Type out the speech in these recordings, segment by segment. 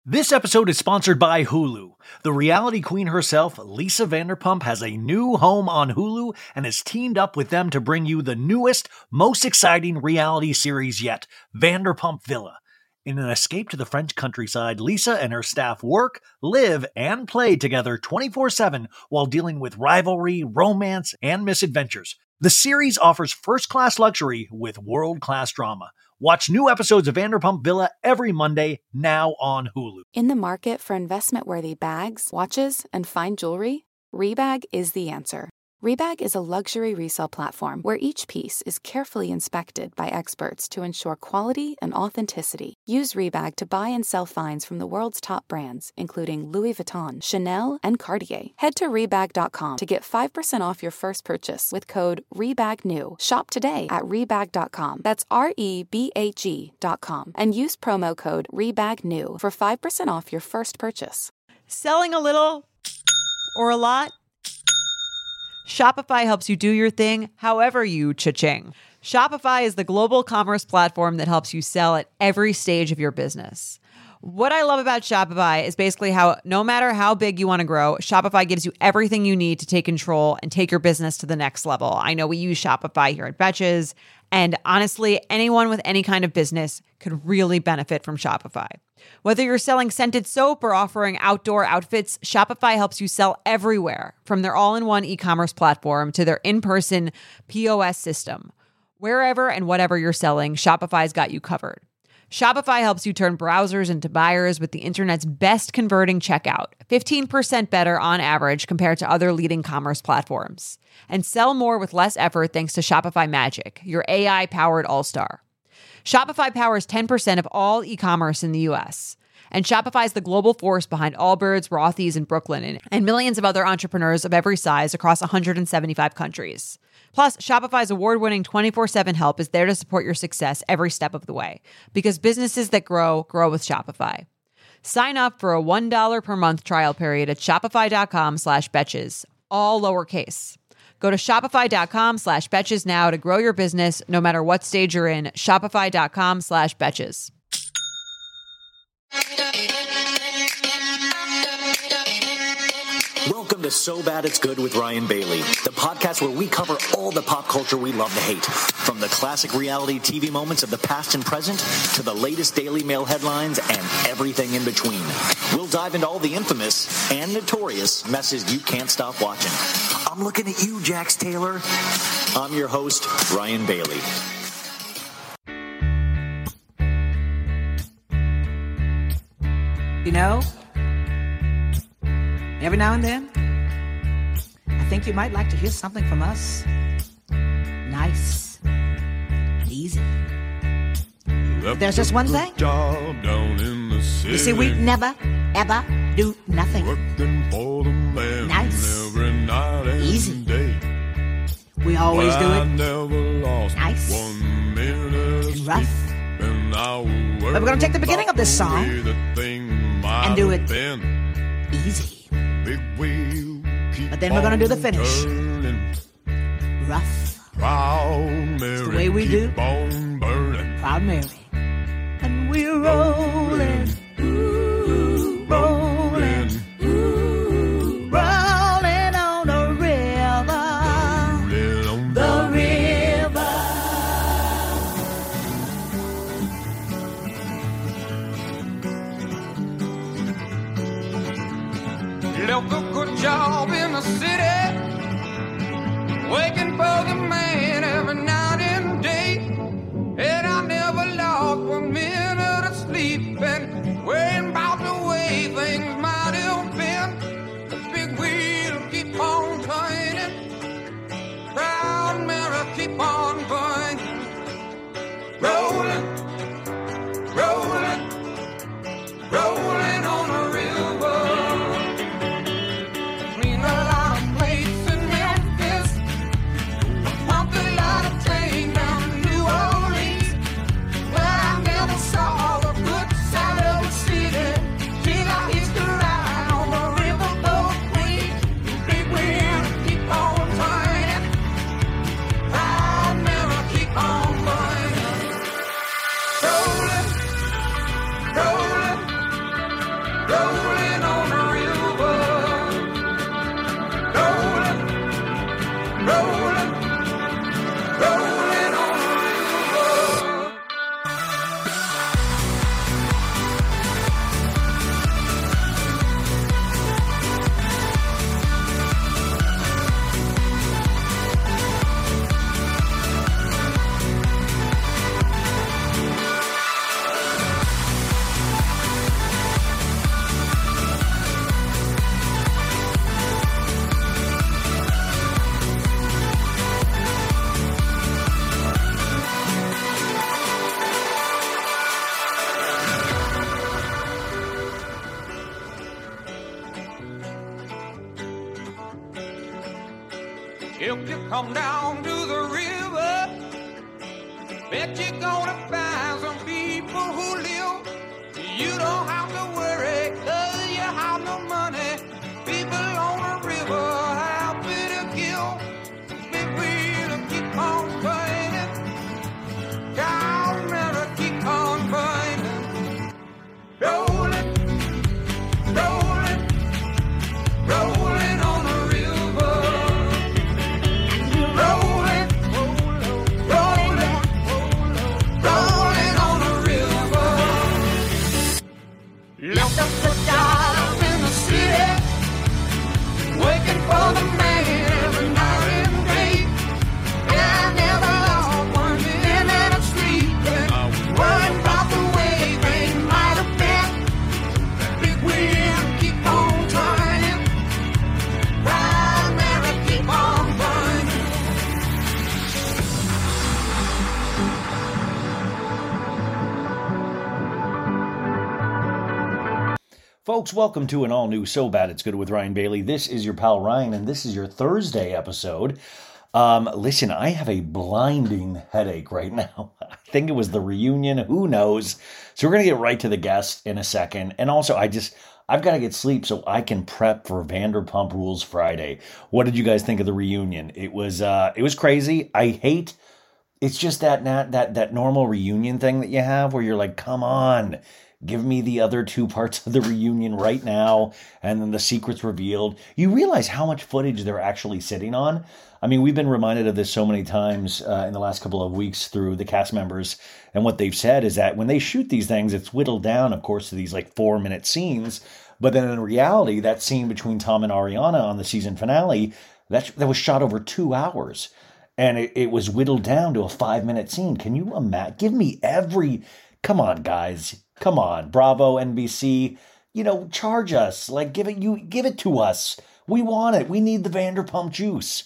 This episode is sponsored by Hulu. The reality queen herself, Lisa Vanderpump, has a new home on Hulu and has teamed up with them to bring you the newest, most exciting reality series yet, Vanderpump Villa. In an escape to the French countryside, Lisa and her staff work, live, and play together 24/7 while dealing with rivalry, romance, and misadventures. The series offers first-class luxury with world-class drama. Watch new episodes of Vanderpump Villa every Monday, now on Hulu. In the market for investment-worthy bags, watches, and fine jewelry, Rebag is the answer. Rebag is a luxury resale platform where each piece is carefully inspected by experts to ensure quality and authenticity. Use Rebag to buy and sell finds from the world's top brands, including Louis Vuitton, Chanel, and Cartier. Head to Rebag.com to get 5% off your first purchase with code REBAGNEW. Shop today at Rebag.com. That's REBAG.com. And use promo code REBAGNEW for 5% off your first purchase. Selling a little or a lot? Shopify helps you do your thing however you cha-ching. Shopify is the global commerce platform that helps you sell at every stage of your business. What I love about Shopify is basically how no matter how big you want to grow, Shopify gives you everything you need to take control and take your business to the next level. I know we use Shopify here at Betches, and honestly, anyone with any kind of business could really benefit from Shopify. Whether you're selling scented soap or offering outdoor outfits, Shopify helps you sell everywhere, from their all-in-one e-commerce platform to their in-person POS system. Wherever and whatever you're selling, Shopify's got you covered. Shopify helps you turn browsers into buyers with the internet's best converting checkout, 15% better on average compared to other leading commerce platforms. And sell more with less effort thanks to Shopify Magic, your AI-powered all-star. Shopify powers 10% of all e-commerce in the U.S., and Shopify is the global force behind Allbirds, Rothy's, and Brooklyn, and millions of other entrepreneurs of every size across 175 countries. Plus, Shopify's award-winning 24/7 help is there to support your success every step of the way, because businesses that grow, grow with Shopify. Sign up for a $1 per month trial period at shopify.com/betches, all lowercase. Go to shopify.com/betches now to grow your business no matter what stage you're in. Shopify.com/betches. Welcome to So Bad It's Good with Ryan Bailey, the podcast where we cover all the pop culture we love to hate, from the classic reality TV moments of the past and present to the latest Daily Mail headlines and everything in between. We'll dive into all the infamous and notorious messes you can't stop watching. I'm looking at you, Jax Taylor. I'm your host, Ryan Bailey. You know, every now and then, I think you might like to hear something from us. Nice, easy. But there's just one thing. You see, we never, ever do nothing nice, easy. We always do it nice and rough. But we're going to take the beginning of this song and do it easy. But then we're going to do the finish rough. It's the way we do Proud Mary. And we're rolling, ooh, rolling, ooh, rolling on the river, the river. Left a good job in the city, working for the man every night and day, and I never lost 1 minute of sleep, and worrying about the way things might have been. The big wheel keep on turning, Proud Mary keep on burning, rolling, rolling, rolling on the river. Clean a lot of plates in Memphis, pump the rolling on the river, rolling, rolling, rolling on the river. If you come down to the river, bet you're gonna find some people who live. You don't have to worry, 'cause you have no money. People on the river happy to give. Big wheel keep on burning. Down there keep on burning. Rolling, rolling, rolling on the river. Rolling, rolling, rolling on the river. Left up the job in the city, working for the man every night and day. And I never lost 1 minute of sleep, worrying about the way things might have been. Big wheel keep on turning, right there and keep on burning. Folks, welcome to an all-new So Bad It's Good with Ryan Bailey. This is your pal Ryan, and this is your Thursday episode. Listen, I have a blinding headache right now. I think it was the reunion. Who knows? So we're going to get right to the guest in a second. And also, I've got to get sleep so I can prep for Vanderpump Rules Friday. What did you guys think of the reunion? It was crazy. It's just that normal reunion thing that you have where you're like, come on, give me the other two parts of the reunion right now. And then the secret's revealed. You realize how much footage they're actually sitting on. I mean, we've been reminded of this so many times in the last couple of weeks through the cast members. And what they've said is that when they shoot these things, it's whittled down, of course, to these like 4-minute scenes. But then in reality, that scene between Tom and Ariana on the season finale, that was shot over 2 hours. And it was whittled down to a 5-minute scene. Can you imagine? Give me come on, guys. Come on, Bravo, NBC, charge us. Like, give it to us. We want it. We need the Vanderpump juice.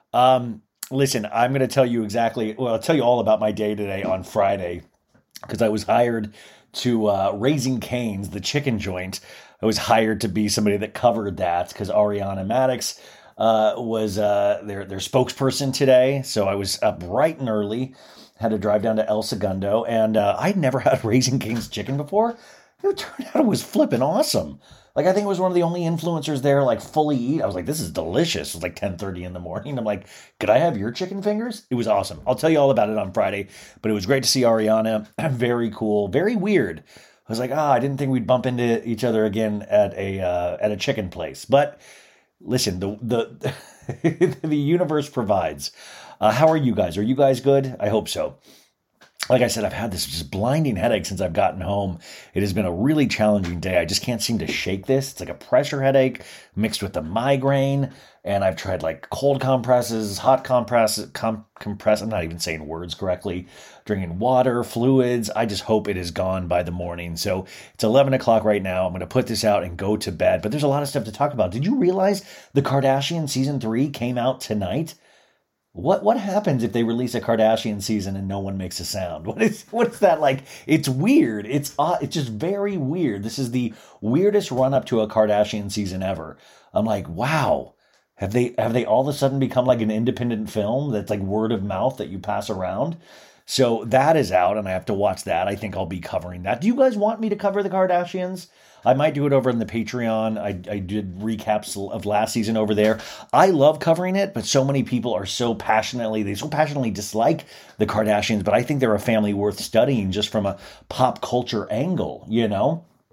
Listen, I'm going to tell you I'll tell you all about my day today on Friday, because I was hired to Raising Cane's, the chicken joint. I was hired to be somebody that covered that because Ariana Madix was their spokesperson today. So I was up bright and early. Had to drive down to El Segundo, and I'd never had Raising Cane's chicken before. It turned out it was flipping awesome. Like, I think it was one of the only influencers there, like, fully eat. I was like, this is delicious. It was like 10:30 in the morning. I'm like, could I have your chicken fingers? It was awesome. I'll tell you all about it on Friday, but it was great to see Ariana. Very cool. Very weird. I was like, I didn't think we'd bump into each other again at a chicken place. But listen, the the universe provides. How are you guys? Are you guys good? I hope so. Like I said, I've had this just blinding headache since I've gotten home. It has been a really challenging day. I just can't seem to shake this. It's like a pressure headache mixed with a migraine. And I've tried like cold compresses, hot compresses, I'm not even saying words correctly, drinking water, fluids. I just hope it is gone by the morning. So it's 11 o'clock right now. I'm going to put this out and go to bed. But there's a lot of stuff to talk about. Did you realize the Kardashian season 3 came out tonight? What happens if they release a Kardashian season and no one makes a sound? What is that like? It's weird. It's just very weird. This is the weirdest run up to a Kardashian season ever. I'm like, wow. Have they all of a sudden become like an independent film that's like word of mouth that you pass around? So that is out and I have to watch that. I think I'll be covering that. Do you guys want me to cover the Kardashians? I might do it over in the Patreon. I did recaps of last season over there. I love covering it, but so many people are so passionately dislike the Kardashians, but I think they're a family worth studying just from a pop culture angle, you know?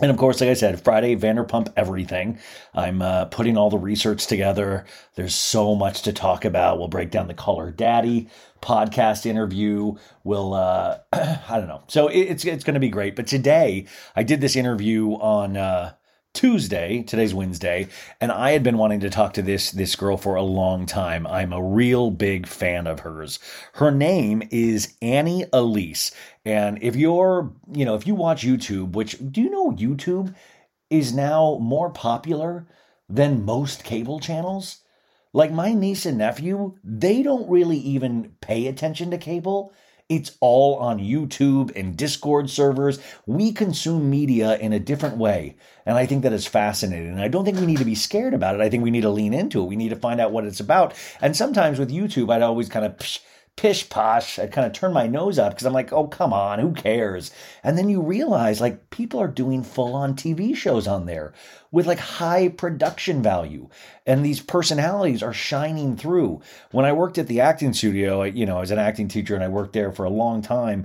And of course, like I said, Friday, Vanderpump Everything. I'm putting all the research together. There's so much to talk about. We'll break down the Call Her Daddy podcast interview. We'll, I don't know. So it's going to be great. But today, I did this interview on Tuesday. Today's Wednesday. And I had been wanting to talk to this girl for a long time. I'm a real big fan of hers. Her name is Annie Elise. And if you watch YouTube, which, do you know YouTube is now more popular than most cable channels? Like my niece and nephew, they don't really even pay attention to cable. It's all on YouTube and Discord servers. We consume media in a different way. And I think that is fascinating. And I don't think we need to be scared about it. I think we need to lean into it. We need to find out what it's about. And sometimes with YouTube, I'd always kind of pish posh. I'd kind of turn my nose up because I'm like, oh, come on, who cares? And then you realize like people are doing full on TV shows on there with like high production value. And these personalities are shining through. When I worked at the acting studio, I was an acting teacher and I worked there for a long time.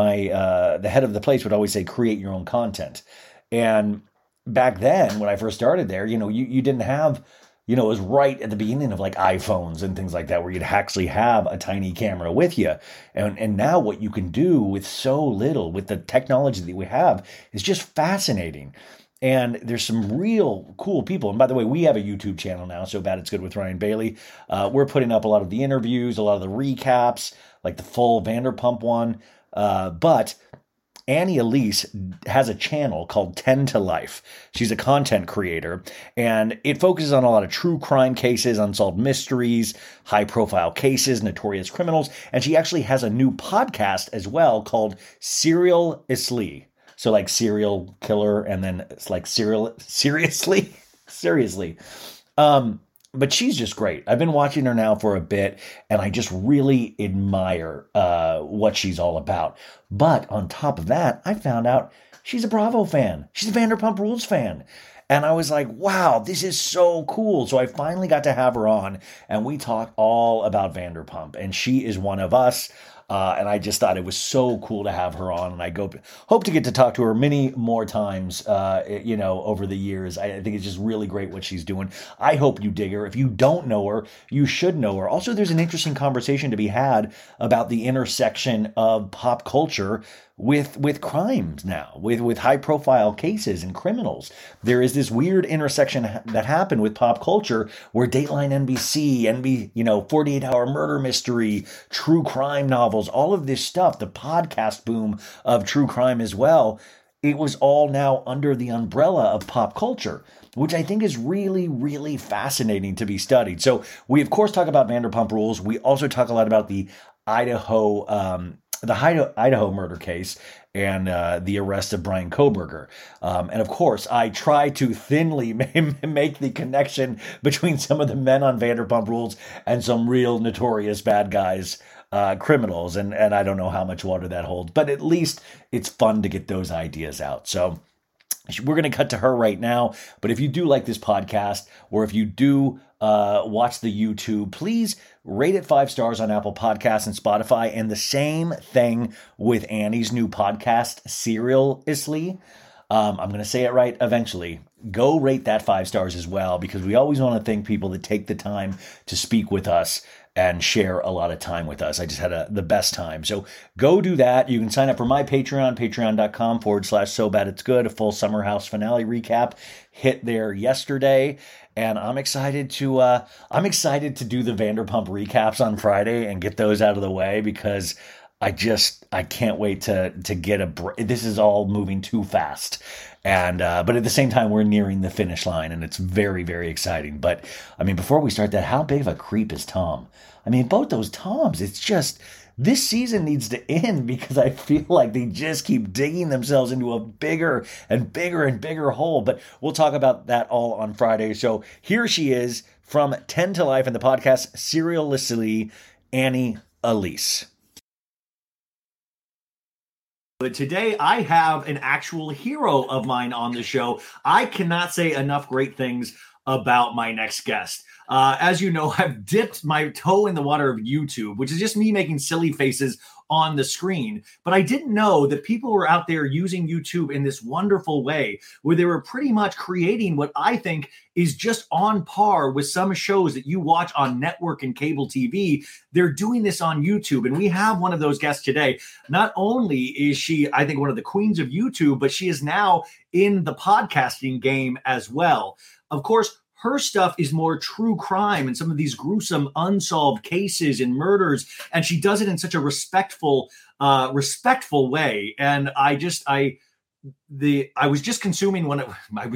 The head of the place would always say, create your own content. And back then, when I first started there, you didn't have, it was right at the beginning of like iPhones and things like that, where you'd actually have a tiny camera with you. And now what you can do with so little, with the technology that we have, is just fascinating. And there's some real cool people. And by the way, we have a YouTube channel now, So Bad It's Good with Ryan Bailey. We're putting up a lot of the interviews, a lot of the recaps, like the full Vanderpump one. But Annie Elise has a channel called 10 to Life. She's a content creator, and it focuses on a lot of true crime cases, unsolved mysteries, high-profile cases, notorious criminals, and she actually has a new podcast as well called Seriously. So like serial killer, and then it's like seriously. But she's just great. I've been watching her now for a bit, and I just really admire what she's all about. But on top of that, I found out she's a Bravo fan. She's a Vanderpump Rules fan. And I was like, wow, this is so cool. So I finally got to have her on, and we talked all about Vanderpump. And she is one of us. And I just thought it was so cool to have her on, and I hope to get to talk to her many more times, over the years. I think it's just really great what she's doing. I hope you dig her. If you don't know her, you should know her. Also, there's an interesting conversation to be had about the intersection of pop culture with crimes now, with high profile cases and criminals. There is this weird intersection that happened with pop culture where Dateline NBC, 48 Hour Murder Mystery, true crime novels, all of this stuff, the podcast boom of true crime as well, it was all now under the umbrella of pop culture, which I think is really, really fascinating to be studied. So we, of course, talk about Vanderpump Rules. We also talk a lot about the Idaho murder case and the arrest of Bryan Kohberger. And of course, I try to thinly make the connection between some of the men on Vanderpump Rules and some real notorious bad guys, criminals. And I don't know how much water that holds, but at least it's fun to get those ideas out. So we're going to cut to her right now. But if you do like this podcast, or if you do watch the YouTube, please rate it 5 stars on Apple Podcasts and Spotify. And the same thing with Annie's new podcast, Seriously. I'm going to say it right eventually. Go rate that 5 stars as well, because we always want to thank people that take the time to speak with us and share a lot of time with us. I just had the best time. So go do that. You can sign up for my Patreon, patreon.com/So Bad It's Good. A full Summer House finale recap hit there yesterday. And I'm excited to do the Vanderpump recaps on Friday and get those out of the way, because I can't wait to get a break. This is all moving too fast. And, but at the same time, we're nearing the finish line, and it's very, very exciting. But I mean, before we start that, how big of a creep is Tom? I mean, both those Toms, it's just, this season needs to end, because I feel like they just keep digging themselves into a bigger and bigger and bigger hole. But we'll talk about that all on Friday. So here she is from 10 to Life and the podcast Seriously, Annie Elise. But today I have an actual hero of mine on the show. I cannot say enough great things about my next guest. As you know, I've dipped my toe in the water of YouTube, which is just me making silly faces on the screen. But I didn't know that people were out there using YouTube in this wonderful way where they were pretty much creating what I think is just on par with some shows that you watch on network and cable TV. They're doing this on YouTube. And we have one of those guests today. Not only is she, I think, one of the queens of YouTube, but she is now in the podcasting game as well. Of course, her stuff is more true crime and some of these gruesome unsolved cases and murders. And she does it in such a respectful way. And I was just consuming one of her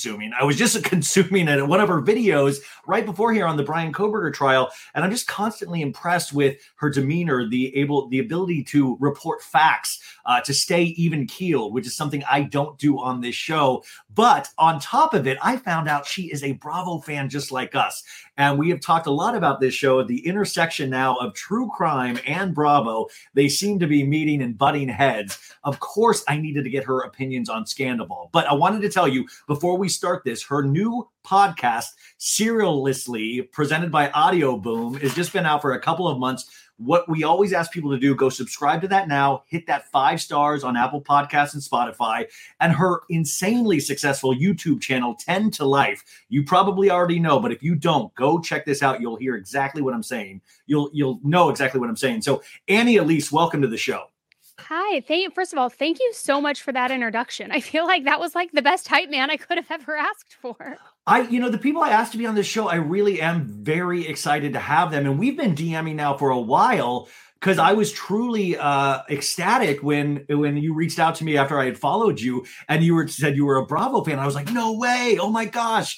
videos right before here on the Bryan Kohberger trial. And I'm just constantly impressed with her demeanor, the ability to report facts, to stay even keeled, which is something I don't do on this show. But on top of it, I found out she is a Bravo fan just like us. And we have talked a lot about this show, the intersection now of true crime and Bravo. They seem to be meeting and butting heads. Of course, I needed to get her opinions on Scandal. But I wanted to tell you before we start this, her new podcast, Serialistly, presented by Audio Boom, has just been out for a couple of months. What we always ask people to do, go subscribe to that now, hit that 5 stars on Apple Podcasts and Spotify, and her insanely successful YouTube channel, 10 to Life. You probably already know, but if you don't, go check this out. You'll hear exactly what I'm saying. You'll know exactly what I'm saying. So Annie Elise, welcome to the show. Hi. First of all, thank you so much for that introduction. I feel like that was like the best hype man I could have ever asked for. The people I asked to be on this show, I really am very excited to have them. And we've been DMing now for a while because I was truly ecstatic when you reached out to me after I had followed you and said you were a Bravo fan. I was like, no way. Oh my gosh.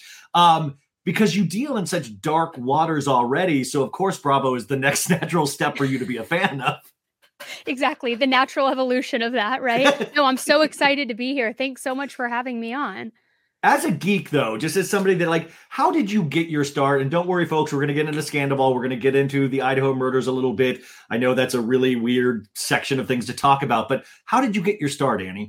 Because you deal in such dark waters already. So of course, Bravo is the next natural step for you to be a fan of. Exactly. The natural evolution of that, right? No, I'm so excited to be here. Thanks so much for having me on. As a geek, though, just as somebody that how did you get your start? And don't worry, folks, we're going to get into Scandal. We're going to get into the Idaho murders a little bit. I know that's a really weird section of things to talk about, but how did you get your start, Annie?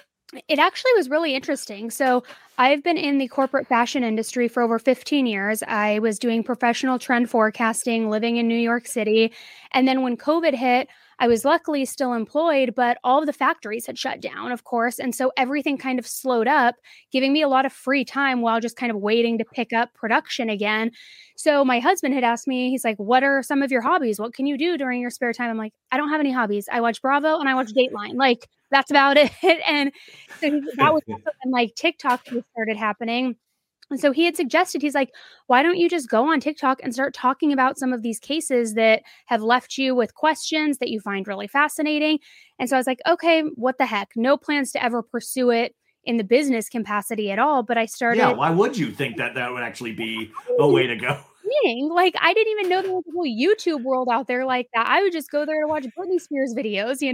It actually was really interesting. So I've been in the corporate fashion industry for over 15 years. I was doing professional trend forecasting, living in New York City. And then when COVID hit, I was luckily still employed, but all of the factories had shut down, of course. And so everything kind of slowed up, giving me a lot of free time while just kind of waiting to pick up production again. So my husband had asked me, he's like, what are some of your hobbies? What can you do during your spare time? I'm like, I don't have any hobbies. I watch Bravo and I watch Dateline. Like, that's about it. And so that was also when TikTok started happening. And so he had suggested, he's like, why don't you just go on TikTok and start talking about some of these cases that have left you with questions that you find really fascinating? And so I was like, okay, what the heck? No plans to ever pursue it in the business capacity at all. But I started. Yeah, why would you think that would actually be a way to go? Like, I didn't even know there was a whole YouTube world out there like that. I would just go there to watch Britney Spears videos, So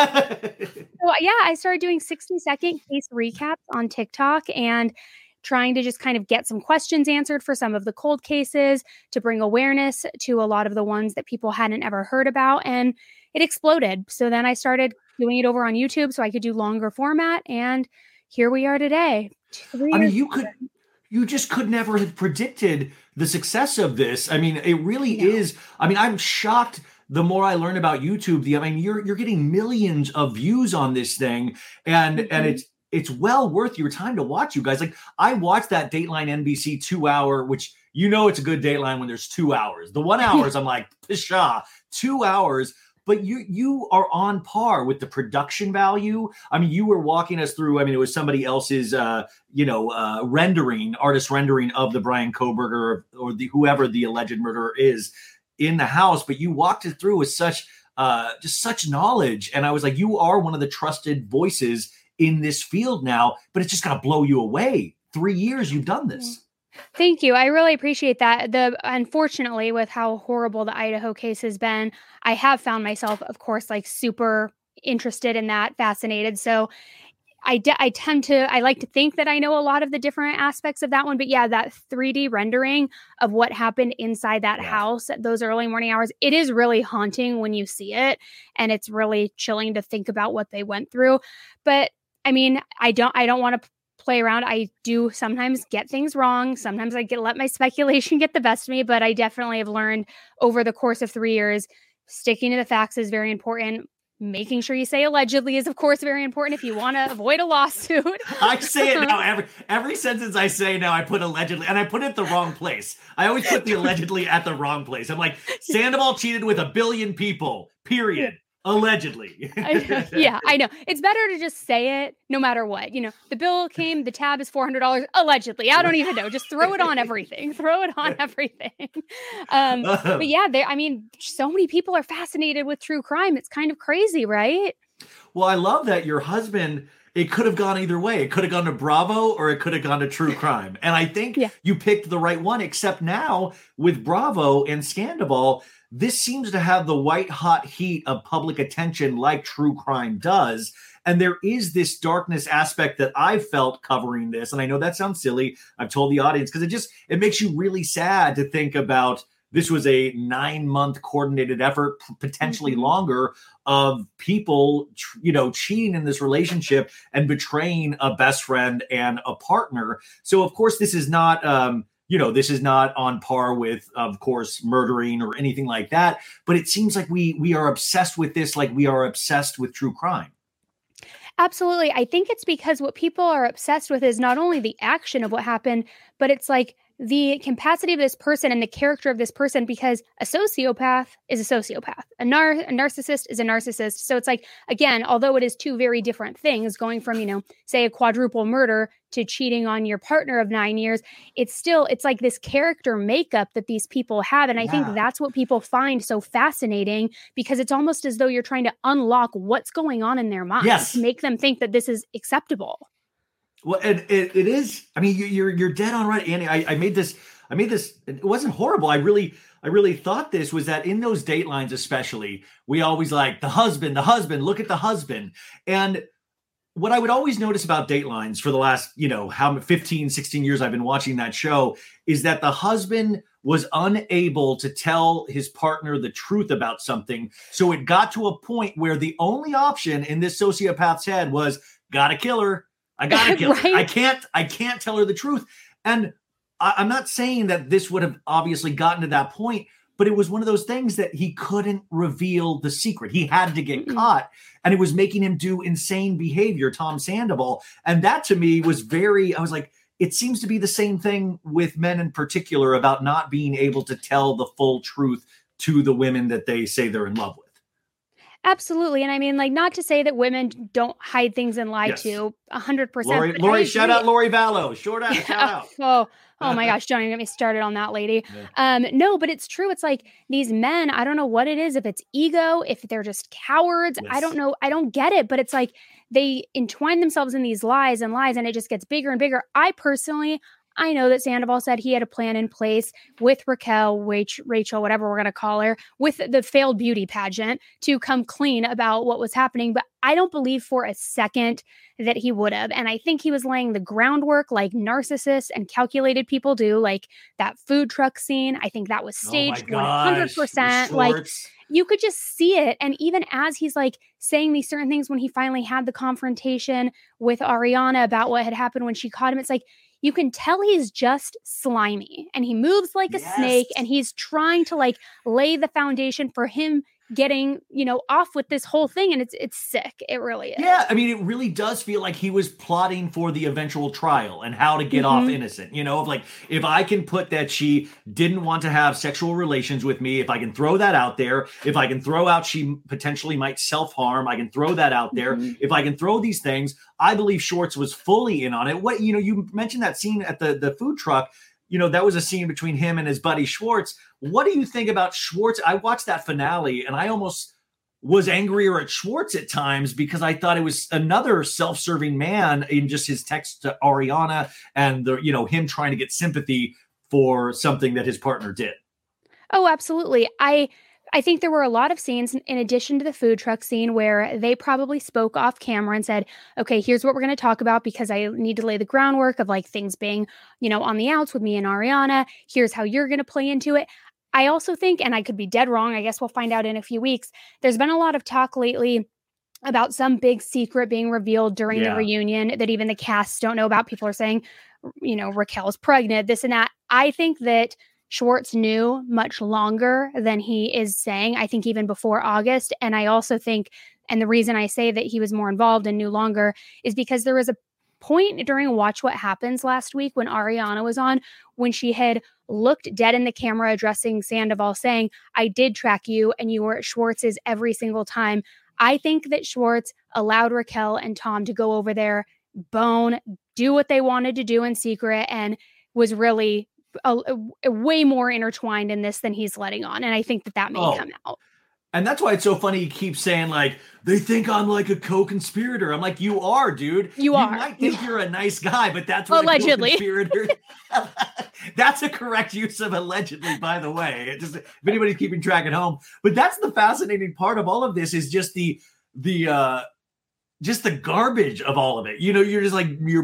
yeah, I started doing 60-second case recaps on TikTok and trying to just kind of get some questions answered for some of the cold cases to bring awareness to a lot of the ones that people hadn't ever heard about. And it exploded. So then I started doing it over on YouTube so I could do longer format. And here we are today. You just could never have predicted the success of this. I mean, it really is. I mean, I'm shocked. The more I learn about YouTube, you're getting millions of views on this thing. And it's well worth your time to watch, you guys. Like, I watched that Dateline NBC 2-hour, which it's a good Dateline when there's 2 hours. The 1 hour, I'm like, pshaw, 2 hours. But you are on par with the production value. I mean, you were walking us through, it was somebody else's, artist rendering of the Bryan Kohberger or whoever the alleged murderer is in the house. But you walked it through with such knowledge. And I was like, you are one of the trusted voices in this field now, but it's just going to blow you away. 3 years you've done this. Thank you. I really appreciate that. Unfortunately, with how horrible the Idaho case has been, I have found myself, of course, super interested in that, fascinated. So I like to think that I know a lot of the different aspects of that one. But yeah, that 3D rendering of what happened inside that house at those early morning hours, it is really haunting when you see it. And it's really chilling to think about what they went through. But I don't want to play around. I do sometimes get things wrong. Sometimes I let my speculation get the best of me, but I definitely have learned over the course of 3 years, sticking to the facts is very important. Making sure you say allegedly is, of course, very important if you want to avoid a lawsuit. I say it now. Every sentence I say now, I put allegedly, and I put it the wrong place. I always put the allegedly at the wrong place. I'm like, Sandoval cheated with 1 billion people, period. Allegedly. I know. It's better to just say it no matter what. The bill came, the tab is $400, allegedly. I don't even know. Just throw it on everything. But yeah, so many people are fascinated with true crime. It's kind of crazy, right? Well, I love that your husband, it could have gone either way. It could have gone to Bravo or it could have gone to True Crime. And I think you picked the right one, except now with Bravo and Scandoval, this seems to have the white hot heat of public attention like True Crime does. And there is this darkness aspect that I felt covering this. And I know that sounds silly. I've told the audience because it makes you really sad to think about this was a 9-month coordinated effort, potentially longer, of people, cheating in this relationship and betraying a best friend and a partner. So, of course, this is not, this is not on par with, of course, murdering or anything like that. But it seems like we are obsessed with this, like we are obsessed with true crime. Absolutely. I think it's because what people are obsessed with is not only the action of what happened, but it's like the capacity of this person and the character of this person, because a sociopath is a sociopath. A narcissist is a narcissist. So it's like, again, although it is two very different things, going from, say a quadruple murder to cheating on your partner of 9 years, it's like this character makeup that these people have. And I think that's what people find so fascinating, because it's almost as though you're trying to unlock what's going on in their minds, to make them think that this is acceptable. Well, and it is. I mean, you're dead on right, Annie. I made this. It wasn't horrible. I really thought this was that in those Datelines, especially, we always like the husband. Look at the husband. And what I would always notice about Datelines for the last, 15, 16 years I've been watching that show is that the husband was unable to tell his partner the truth about something. So it got to a point where the only option in this sociopath's head was gotta kill her. I gotta kill her. I can't tell her the truth. And I'm not saying that this would have obviously gotten to that point, but it was one of those things that he couldn't reveal the secret. He had to get caught, and it was making him do insane behavior, Tom Sandoval. And that to me was I was like, it seems to be the same thing with men in particular about not being able to tell the full truth to the women that they say they're in love with. Absolutely. And I mean, like, not to say that women don't hide things and lie to 100%. Lori, shout out Lori Vallow. Shout out. Oh my gosh, don't even get me started on that lady. No, but it's true. It's like these men, I don't know what it is, if it's ego, if they're just cowards. I don't know. I don't get it, but it's like they entwine themselves in these lies, and it just gets bigger and bigger. I know that Sandoval said he had a plan in place with Raquel, Rachel, whatever we're going to call her, with the failed beauty pageant to come clean about what was happening. But I don't believe for a second that he would have. And I think he was laying the groundwork like narcissists and calculated people do, like that food truck scene. I think that was staged 100%. Like, you could just see it. And even as he's like saying these certain things, when he finally had the confrontation with Ariana about what had happened when she caught him, it's like, you can tell he's just slimy, and he moves like a snake, and he's trying to like lay the foundation for him getting, off with this whole thing. And it's sick. It really is. Yeah. I mean, it really does feel like he was plotting for the eventual trial and how to get off innocent, of like, if I can put that she didn't want to have sexual relations with me, if I can throw that out there, if I can throw out she potentially might self-harm, I can throw that out there. If I can throw these things, I believe Schwartz was fully in on it. What, you mentioned that scene at the food truck. That was a scene between him and his buddy Schwartz. What do you think about Schwartz? I watched that finale and I almost was angrier at Schwartz at times because I thought it was another self-serving man in just his text to Ariana and him trying to get sympathy for something that his partner did. Oh, absolutely. I think there were a lot of scenes in addition to the food truck scene where they probably spoke off camera and said, okay, here's what we're going to talk about because I need to lay the groundwork of like things being, on the outs with me and Ariana. Here's how you're going to play into it. I also think, and I could be dead wrong, I guess we'll find out in a few weeks, there's been a lot of talk lately about some big secret being revealed during the reunion that even the cast don't know about. People are saying, Raquel's pregnant, this and that. I think that Schwartz knew much longer than he is saying, I think even before August. And I also think, and the reason I say that he was more involved and knew longer is because there was a point during Watch What Happens last week when Ariana was on, when she had looked dead in the camera addressing Sandoval saying, I did track you and you were at Schwartz's every single time. I think that Schwartz allowed Raquel and Tom to go over there, bone, do what they wanted to do in secret, and was really a way more intertwined in this than he's letting on. And I think that may come out. And that's why it's so funny. He keeps saying, like, they think I'm like a co-conspirator. I'm like, you are, dude. You are. You might think you're a nice guy, but that's what allegedly. A co-conspirator. That's a correct use of allegedly, by the way. Just if anybody's keeping track at home. But that's the fascinating part of all of this is just the garbage of all of it. You know, you're just like, you're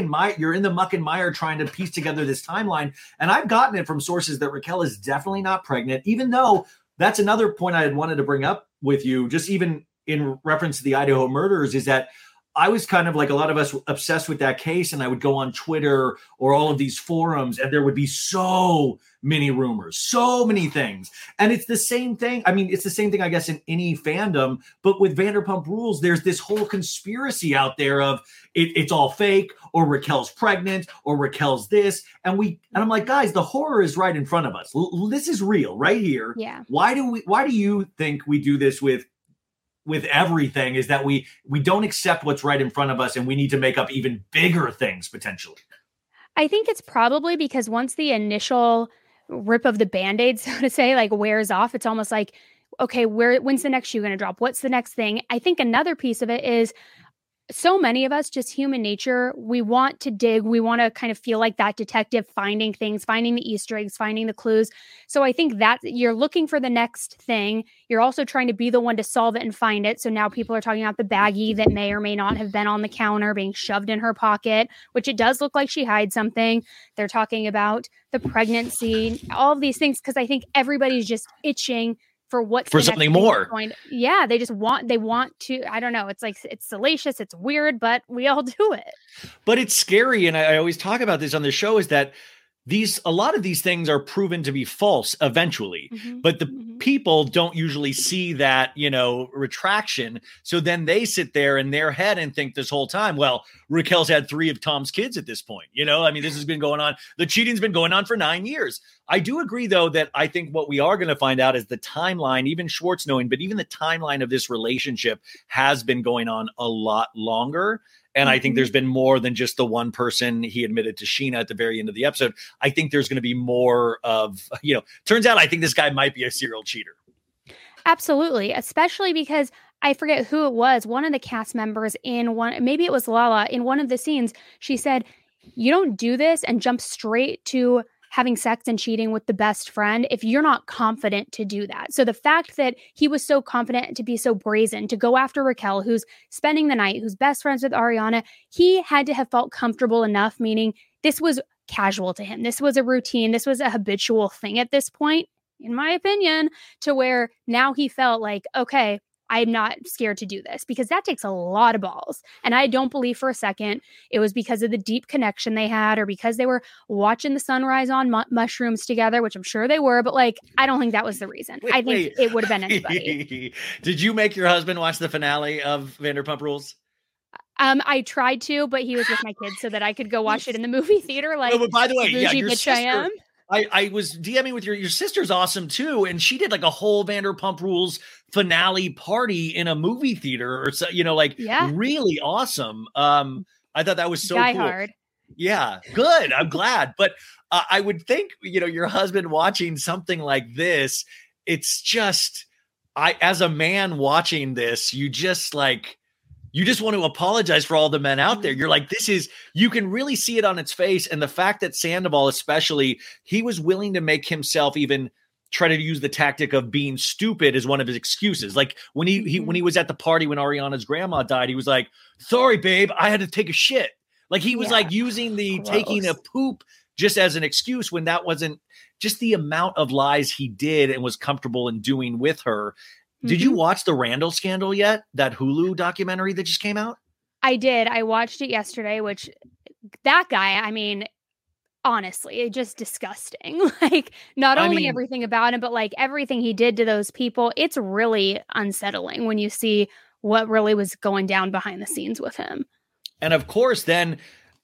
in the muck and mire trying to piece together this timeline. And I've gotten it from sources that Raquel is definitely not pregnant, even though that's another point I had wanted to bring up with you, just even in reference to the Idaho murders, is that I was kind of like a lot of us obsessed with that case, and I would go on Twitter or all of these forums, and there would be so many rumors, so many things. And it's the same thing. I mean, it's the same thing, I guess, in any fandom, but with Vanderpump Rules, there's this whole conspiracy out there of it's all fake, or Raquel's pregnant, or Raquel's this. And I'm like, guys, the horror is right in front of us. This is real right here. Yeah. Why do you think we do this with everything, is that we don't accept what's right in front of us, and we need to make up even bigger things potentially? I think it's probably because once the initial rip of the Band-Aid, so to say, like wears off, it's almost like, okay, when's the next shoe going to drop? What's the next thing? I think another piece of it is so many of us, just human nature, we want to dig. We want to kind of feel like that detective, finding things, finding the Easter eggs, finding the clues. So I think that you're looking for the next thing. You're also trying to be the one to solve it and find it. So now people are talking about the baggie that may or may not have been on the counter being shoved in her pocket, which it does look like she hides something. They're talking about the pregnancy, all of these things, because I think everybody's just itching for something more. Yeah, they want to, I don't know. It's like, it's salacious, it's weird, but we all do it. But it's scary. And I always talk about this on the show, is that a lot of these things are proven to be false eventually, but the people don't usually see that, retraction. So then they sit there in their head and think this whole time, well, Raquel's had 3 of Tom's kids at this point. I mean, this has been going on. The cheating's been going on for 9 years. I do agree, though, that I think what we are going to find out is the timeline, even Schwartz knowing, but even the timeline of this relationship has been going on a lot longer. And I think there's been more than just the one person he admitted to Sheena at the very end of the episode. I think there's going to be more of, turns out I think this guy might be a serial cheater. Absolutely. Especially because I forget who it was. One of the cast members maybe it was Lala, in one of the scenes, she said, you don't do this and jump straight to having sex and cheating with the best friend if you're not confident to do that. So the fact that he was so confident to be so brazen, to go after Raquel, who's spending the night, who's best friends with Ariana, he had to have felt comfortable enough, meaning this was casual to him. This was a routine. This was a habitual thing at this point, in my opinion, to where now he felt like, okay, I'm not scared to do this, because that takes a lot of balls. And I don't believe for a second it was because of the deep connection they had, or because they were watching the sunrise on mushrooms together, which I'm sure they were. But I don't think that was the reason. I think it would have been anybody. Did you make your husband watch the finale of Vanderpump Rules? I tried to, but he was with my kids so that I could go watch it in the movie theater. No, but by the way, your sister, I am. I was DMing with your sister's awesome too, and she did like a whole Vanderpump Rules finale party in a movie theater, or so, really awesome. I thought that was so Die cool. Hard. Yeah, good. I'm glad. But I would think, your husband watching something like this, it's just, as a man watching this, you just want to apologize for all the men out there. You're like, you can really see it on its face. And the fact that Sandoval, especially, he was willing to make himself even try to use the tactic of being stupid as one of his excuses. Like when he was at the party when Ariana's grandma died, he was like, sorry, babe, I had to take a shit. Like he was using the taking a poop just as an excuse, when that wasn't just the amount of lies he did and was comfortable in doing with her. Did you watch the Randall Scandal yet? That Hulu documentary that just came out? I did. I watched it yesterday, which that guy, I mean, honestly, just disgusting. Like, not only everything about him, but like everything he did to those people. It's really unsettling when you see what really was going down behind the scenes with him. And of course, then,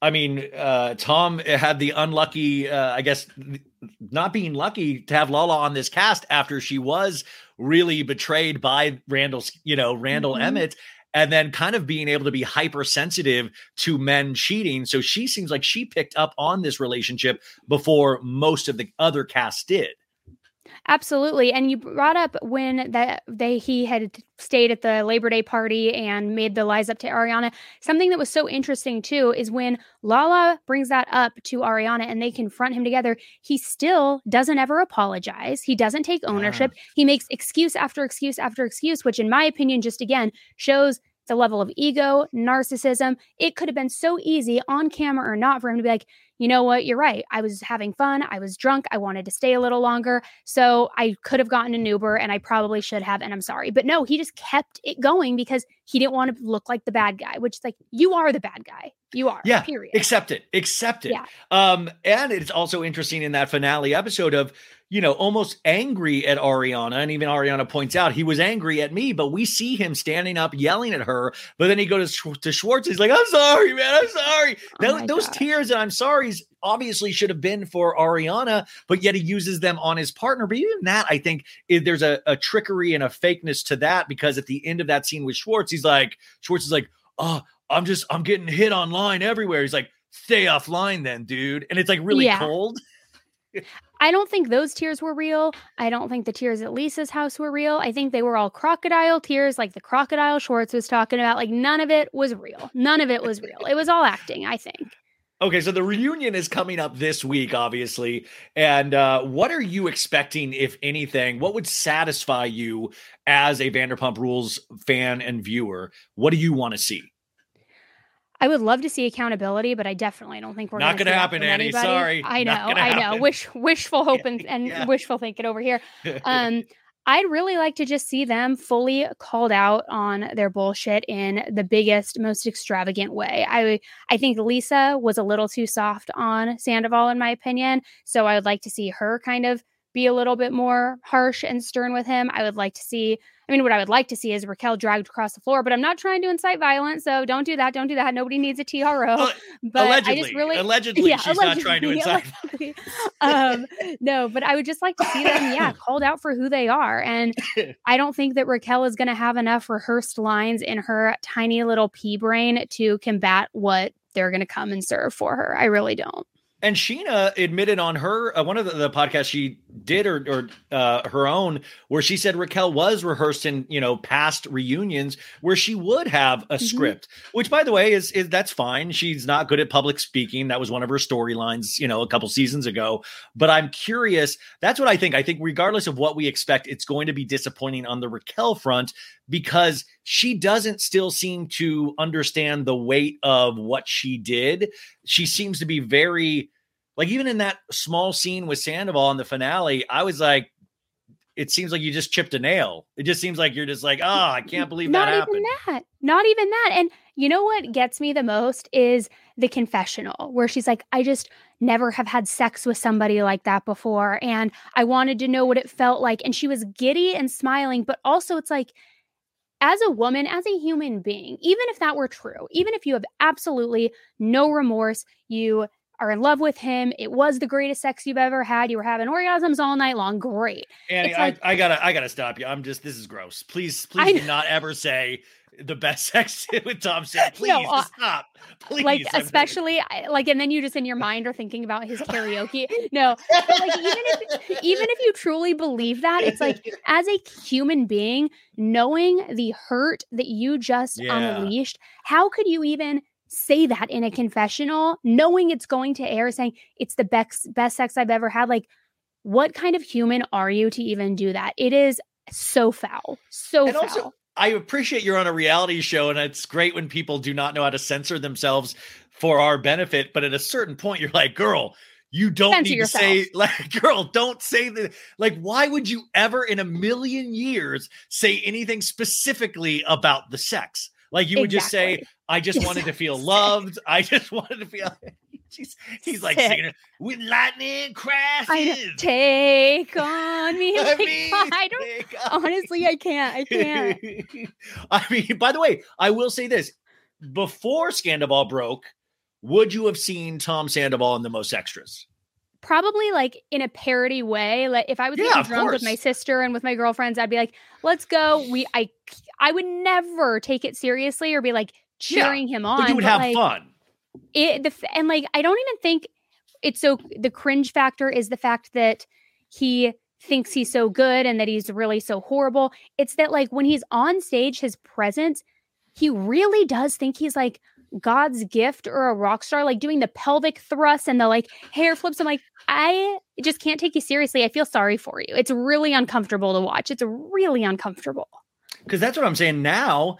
Tom had the unlucky, I guess, not being lucky to have Lala on this cast after she was really betrayed by Randall Emmett, and then kind of being able to be hypersensitive to men cheating. So she seems like she picked up on this relationship before most of the other cast did. Absolutely. And you brought up when he had stayed at the Labor Day party and made the lies up to Ariana. Something that was so interesting too is when Lala brings that up to Ariana and they confront him together, he still doesn't ever apologize. He doesn't take ownership. Yeah. He makes excuse after excuse after excuse, which in my opinion, just again shows the level of ego, narcissism. It could have been so easy on camera or not for him to be like, you know what? You're right. I was having fun. I was drunk. I wanted to stay a little longer. So I could have gotten an Uber and I probably should have. And I'm sorry. But no, he just kept it going because he didn't want to look like the bad guy, which is like, you are the bad guy. You are. Yeah. Period. Accept it. Yeah. And it's also interesting in that finale episode of, almost angry at Ariana. And even Ariana points out he was angry at me, but we see him standing up, yelling at her. But then he goes to Schwartz. He's like, I'm sorry, man. I'm sorry. Those tears and I'm sorry's obviously should have been for Ariana, but yet he uses them on his partner. But even that, I think there's a trickery and a fakeness to that, because at the end of that scene with Schwartz is like, oh, I'm getting hit online everywhere. He's like, stay offline then, dude. And it's like really cold. I don't think those tears were real. I don't think the tears at Lisa's house were real. I think they were all crocodile tears, like the crocodile Schwartz was talking about. Like, none of it was real. None of it was real. It was all acting, I think. Okay, so the reunion is coming up this week, obviously. And what are you expecting, if anything? What would satisfy you as a Vanderpump Rules fan and viewer? What do you want to see? I would love to see accountability, but I definitely don't think we're not going to happen, Annie. Anybody. Sorry. I know. Wishful hope and wishful thinking over here. I'd really like to just see them fully called out on their bullshit in the biggest, most extravagant way. I think Lisa was a little too soft on Sandoval, in my opinion. So I would like to see her kind of be a little bit more harsh and stern with him. What I would like to see is Raquel dragged across the floor, but I'm not trying to incite violence. So don't do that. Nobody needs a TRO. But allegedly, she's not trying to incite. No, but I would just like to see them, called out for who they are. And I don't think that Raquel is going to have enough rehearsed lines in her tiny little pea brain to combat what they're going to come and serve for her. I really don't. And Sheena admitted on her one of the podcasts she did, or her own, where she said Raquel was rehearsed in past reunions where she would have a script, which, by the way, is that's fine. She's not good at public speaking. That was one of her storylines, a couple seasons ago. But I'm curious. That's what I think. I think regardless of what we expect, it's going to be disappointing on the Raquel front, because she doesn't still seem to understand the weight of what she did. She seems to be very, like, even in that small scene with Sandoval in the finale, I was like, it seems like you just chipped a nail. It just seems like you're just like, I can't believe that happened. Not even that. And you know what gets me the most is the confessional where she's like, I just never have had sex with somebody like that before. And I wanted to know what it felt like. And she was giddy and smiling, but also it's like, as a woman, as a human being, even if that were true, even if you have absolutely no remorse, you are in love with him, it was the greatest sex you've ever had, you were having orgasms all night long, great. Annie, I gotta stop you. This is gross. Please do not ever say the best sex with Tom said. Please stop. Please. Like, especially like, and then you just in your mind are thinking about his karaoke. No, but like even if you truly believe that, it's like, as a human being, knowing the hurt that you just unleashed, how could you even say that in a confessional, knowing it's going to air, saying it's the best sex I've ever had? Like, what kind of human are you to even do that? It is so foul. So foul. Also, I appreciate you're on a reality show, and it's great when people do not know how to censor themselves for our benefit. But at a certain point, you're like, girl, you don't censor need yourself. to say, like, girl, don't say that. Like, why would you ever in a million years say anything specifically about the sex? Like, you would just say, I just wanted to feel loved. I just wanted to feel. He's like singing it with lightning crashes. Take on me. Honestly, I can't. I mean, by the way, I will say this. Before Scandoval broke, would you have seen Tom Sandoval in the Most Extras? Probably like in a parody way. Like if I was getting drunk with my sister and with my girlfriends, I'd be like, let's go. I would never take it seriously or be like cheering him on. But you would have fun. And like, I don't even think it's so, the cringe factor is the fact that he thinks he's so good and that he's really so horrible. It's that like when he's on stage, his presence, he really does think he's like God's gift or a rock star, like doing the pelvic thrusts and the like hair flips. I'm like, I just can't take you seriously. I feel sorry for you. It's really uncomfortable to watch. It's really uncomfortable. Because that's what I'm saying now.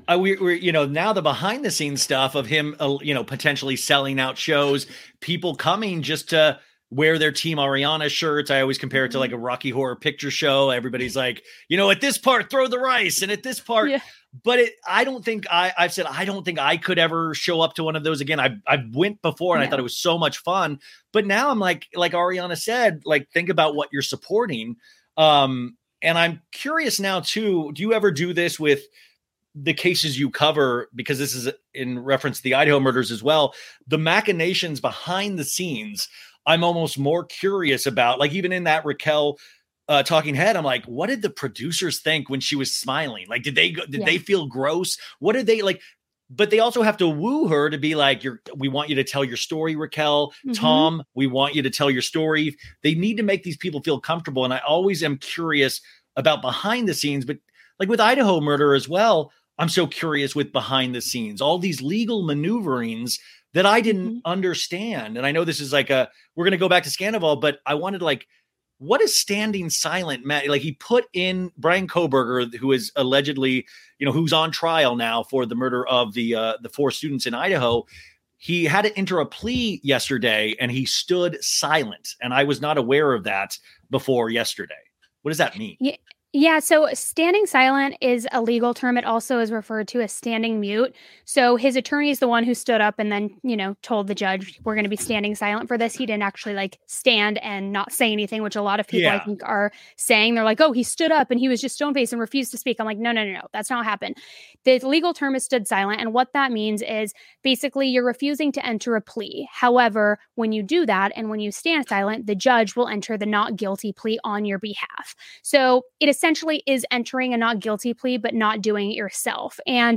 We're now the behind the scenes stuff of him, potentially selling out shows, people coming just to wear their Team Ariana shirts. I always compare it to like a Rocky Horror Picture Show. Everybody's like, at this part, throw the rice. And at this part, but I don't think I don't think I could ever show up to one of those again. I went before and I thought it was so much fun, but now I'm like Ariana said, like, think about what you're supporting. And I'm curious now too, do you ever do this with the cases you cover, because this is in reference to the Idaho murders as well, the machinations behind the scenes, I'm almost more curious about, like, even in that Raquel talking head, I'm like, what did the producers think when she was smiling? Like, did they feel gross? What did they like? But they also have to woo her to be like, we want you to tell your story, Raquel. Mm-hmm. Tom, we want you to tell your story. They need to make these people feel comfortable. And I always am curious about behind the scenes, but like with Idaho murder as well, I'm so curious with behind the scenes, all these legal maneuverings that I didn't understand. And I know this is like we're going to go back to Scandoval, but I wanted to like, what is standing silent? Like he put in Brian Kohberger, who is allegedly, who's on trial now for the murder of the 4 students in Idaho. He had to enter a plea yesterday and he stood silent. And I was not aware of that before yesterday. What does that mean? Yeah, so standing silent is a legal term. It also is referred to as standing mute. So his attorney is the one who stood up and then, told the judge, we're going to be standing silent for this. He didn't actually like stand and not say anything, which a lot of people I think are saying. They're like, oh, he stood up and he was just stone-faced and refused to speak. I'm like, no, that's not what happened. The legal term is stood silent. And what that means is basically you're refusing to enter a plea. However, when you do that and when you stand silent, the judge will enter the not guilty plea on your behalf. So it essentially is entering a not guilty plea, but not doing it yourself. And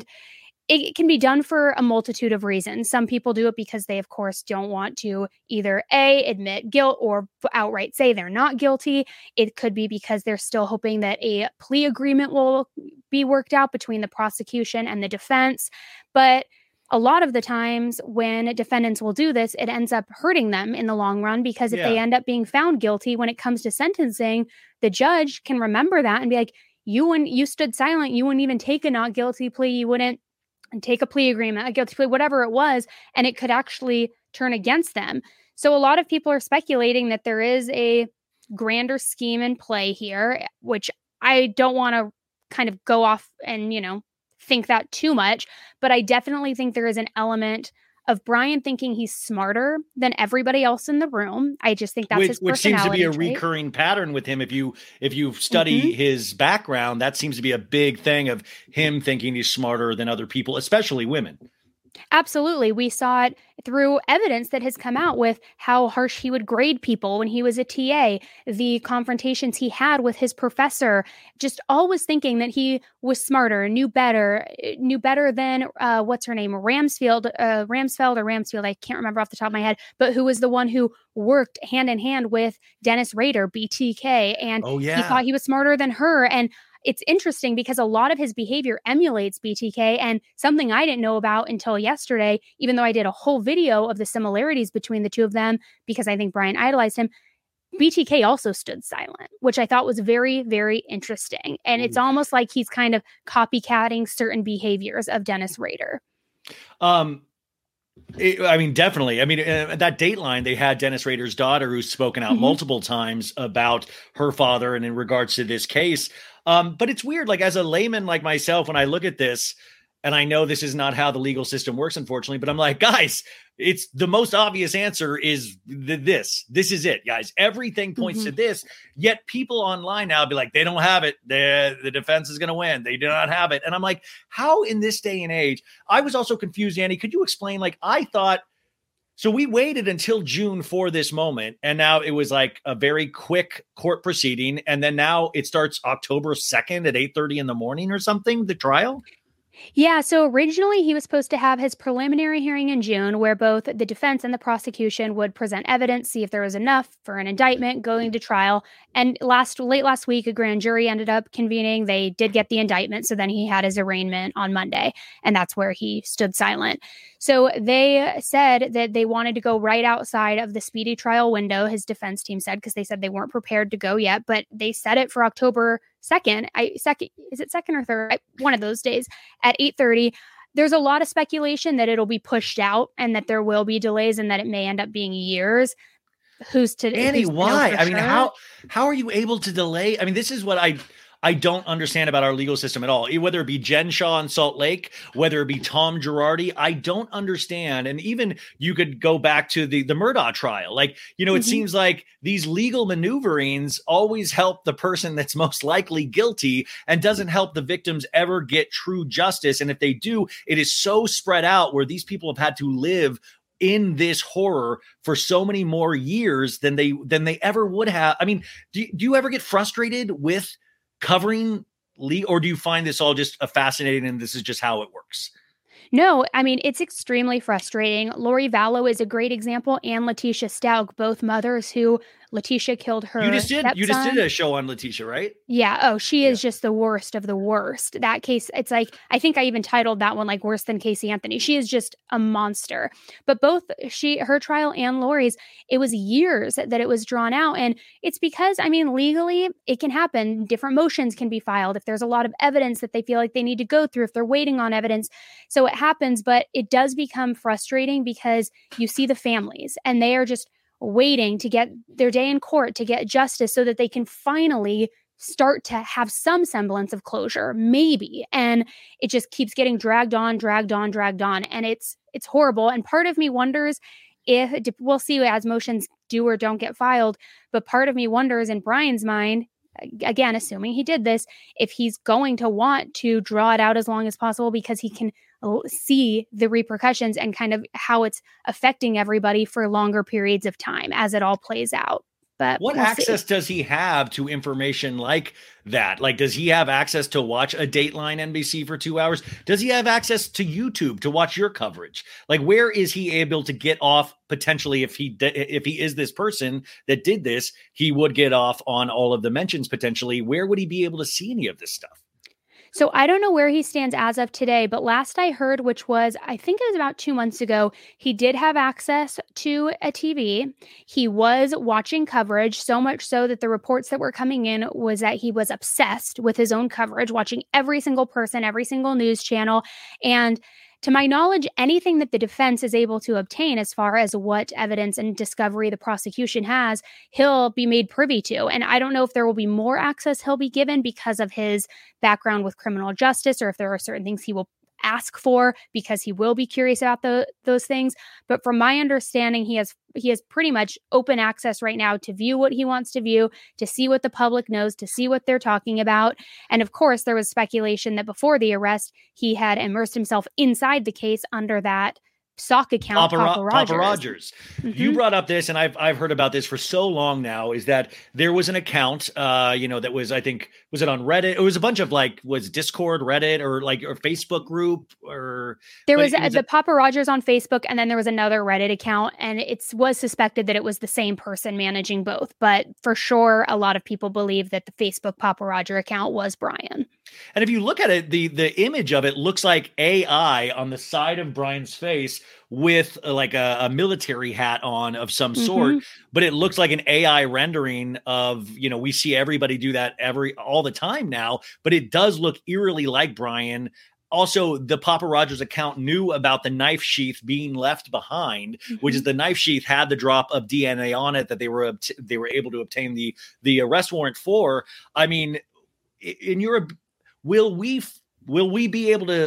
it can be done for a multitude of reasons. Some people do it because they, of course, don't want to either admit guilt or outright say they're not guilty. It could be because they're still hoping that a plea agreement will be worked out between the prosecution and the defense. But a lot of the times when defendants will do this, it ends up hurting them in the long run, because if they end up being found guilty when it comes to sentencing, the judge can remember that and be like, you stood silent. You wouldn't even take a not guilty plea. You wouldn't take a plea agreement, a guilty plea, whatever it was, and it could actually turn against them. So a lot of people are speculating that there is a grander scheme in play here, which I don't want to kind of go off and, think that too much, but I definitely think there is an element of Brian thinking he's smarter than everybody else in the room. I just think that's his personality. Which seems to be a recurring pattern with him. If you study his background, that seems to be a big thing of him thinking he's smarter than other people, especially women. Absolutely. We saw it through evidence that has come out with how harsh he would grade people when he was a TA, the confrontations he had with his professor, just always thinking that he was smarter, knew better than, what's her name? Ramsfeld, I can't remember off the top of my head, but who was the one who worked hand in hand with Dennis Rader, BTK. And he thought he was smarter than her. And it's interesting because a lot of his behavior emulates BTK, and something I didn't know about until yesterday, even though I did a whole video of the similarities between the two of them because I think Brian idolized him, BTK also stood silent, which I thought was very, very interesting. And it's almost like he's kind of copycatting certain behaviors of Dennis Rader. Definitely. That Dateline, they had Dennis Rader's daughter who's spoken out multiple times about her father and in regards to this case. But it's weird, like as a layman like myself, when I look at this, and I know this is not how the legal system works, unfortunately, but I'm like, guys, it's the most obvious answer is this. This is it, guys. Everything points to this, yet people online now be like, they don't have it. The defense is going to win. They do not have it. And I'm like, how in this day and age? I was also confused, Andy. Could you explain? Like, I thought, so we waited until June for this moment, and now it was like a very quick court proceeding, and then now it starts October 2nd at 8:30 in the morning or something, the trial? Yeah, so originally he was supposed to have his preliminary hearing in June, where both the defense and the prosecution would present evidence, see if there was enough for an indictment going to trial. And late last week, a grand jury ended up convening. They did get the indictment, so then he had his arraignment on Monday, and that's where he stood silent. So they said that they wanted to go right outside of the speedy trial window, his defense team said, because they said they weren't prepared to go yet, but they set it for October 2nd. Is it 2nd or 3rd? One of those days at 8:30. There's a lot of speculation that it'll be pushed out and that there will be delays and that it may end up being years. Andy, why? I mean, how are you able to delay? I mean, this is what I don't understand about our legal system at all. Whether it be Jen Shaw in Salt Lake, whether it be Tom Girardi, I don't understand. And even you could go back to the Murdaugh trial. Like, it seems like these legal maneuverings always help the person that's most likely guilty and doesn't help the victims ever get true justice. And if they do, it is so spread out where these people have had to live in this horror for so many more years than they ever would have. I mean, do you ever get frustrated with covering Lee, or do you find this all just a fascinating and this is just how it works? No, I mean, it's extremely frustrating. Lori Vallow is a great example, and Letitia Staug, both mothers who Letitia killed her. You just did a show on Letitia, right? Yeah. Oh, she is just the worst of the worst. That case, it's like, I think I even titled that one like worse than Casey Anthony. She is just a monster. But both her trial and Lori's, it was years that it was drawn out. And it's because, I mean, legally it can happen. Different motions can be filed if there's a lot of evidence that they feel like they need to go through, if they're waiting on evidence. So it happens, but it does become frustrating because you see the families and they are just waiting to get their day in court to get justice so that they can finally start to have some semblance of closure, maybe. And it just keeps getting dragged on. And it's horrible. And part of me wonders if we'll see as motions do or don't get filed. But part of me wonders in Brian's mind, again, assuming he did this, if he's going to want to draw it out as long as possible because he can see the repercussions and kind of how it's affecting everybody for longer periods of time as it all plays out. But what access does he have to information like that? Like, does he have access to watch a Dateline NBC for 2 hours? Does he have access to YouTube to watch your coverage? Like, where is he able to get off potentially if he is this person that did this, he would get off on all of the mentions potentially. Where would he be able to see any of this stuff? So I don't know where he stands as of today, but last I heard, which was, I think it was about 2 months ago, he did have access to a TV. He was watching coverage, so much so that the reports that were coming in was that he was obsessed with his own coverage, watching every single person, every single news channel. And to my knowledge, anything that the defense is able to obtain as far as what evidence and discovery the prosecution has, he'll be made privy to. And I don't know if there will be more access he'll be given because of his background with criminal justice, or if there are certain things he will ask for because he will be curious about those things. But from my understanding, he has pretty much open access right now to view what he wants to view, to see what the public knows, to see what they're talking about. And of course, there was speculation that before the arrest, he had immersed himself inside the case under that sock account, Papa Rogers. You brought up this, and I've heard about this for so long now, is that there was an account, that was, I think, was it on Reddit? It was a bunch of was Discord, Reddit, or or Facebook group, or there was the Papa Rogers on Facebook, and then there was another Reddit account, and it was suspected that it was the same person managing both. But for sure, a lot of people believe that the Facebook Papa Roger account was Brian. And if you look at it, the image of it looks like AI on the side of Brian's face with like a military hat on of some sort, but it looks like an AI rendering of, we see everybody do that all the time now, but it does look eerily like Brian. Also, the Papa Rogers account knew about the knife sheath being left behind, which is the knife sheath had the drop of DNA on it that they were able to obtain the arrest warrant for. I mean, will we be able to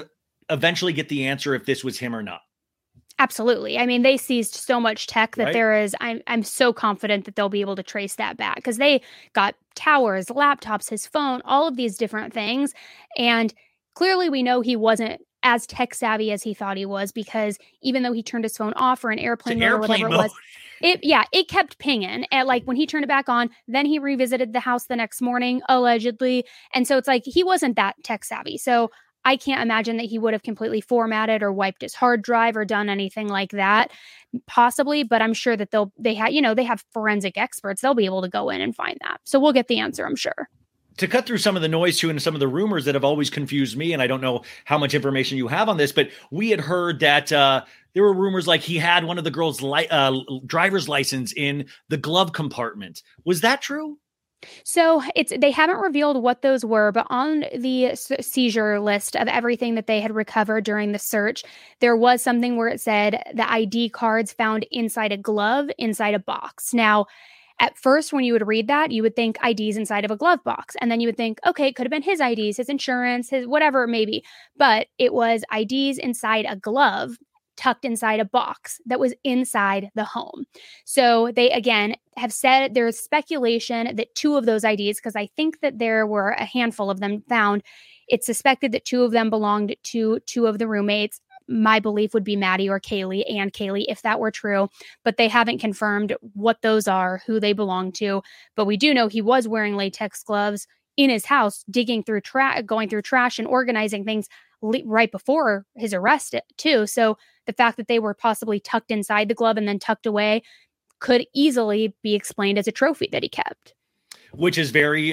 eventually get the answer if this was him or not. Absolutely. I mean, they seized so much tech that I'm so confident that they'll be able to trace that back, because they got towers, laptops, his phone, all of these different things. And clearly we know he wasn't as tech savvy as he thought he was, because even though he turned his phone off or an airplane mode or whatever it was, it kept pinging. And like when he turned it back on, then he revisited the house the next morning, allegedly. And so it's like he wasn't that tech savvy. So I can't imagine that he would have completely formatted or wiped his hard drive or done anything like that, possibly. But I'm sure that they have forensic experts. They'll be able to go in and find that. So we'll get the answer, I'm sure. To cut through some of the noise too, and some of the rumors that have always confused me, and I don't know how much information you have on this, but we had heard that there were rumors like he had one of the girls' driver's license in the glove compartment. Was that true? So they haven't revealed what those were, but on the seizure list of everything that they had recovered during the search, there was something where it said the ID cards found inside a glove, inside a box. Now, at first, when you would read that, you would think IDs inside of a glove box. And then you would think, okay, it could have been his IDs, his insurance, his whatever it may be. But it was IDs inside a glove, tucked inside a box that was inside the home. So they, again, have said there's speculation that 2 of those IDs, because I think that there were a handful of them found, it's suspected that 2 of them belonged to 2 of the roommates. My belief would be Maddie or Kaylee, and Kaylee, if that were true, but they haven't confirmed what those are, who they belong to. But we do know he was wearing latex gloves in his house, digging through going through trash and organizing things right before his arrest too. So the fact that they were possibly tucked inside the glove and then tucked away could easily be explained as a trophy that he kept. Which is very,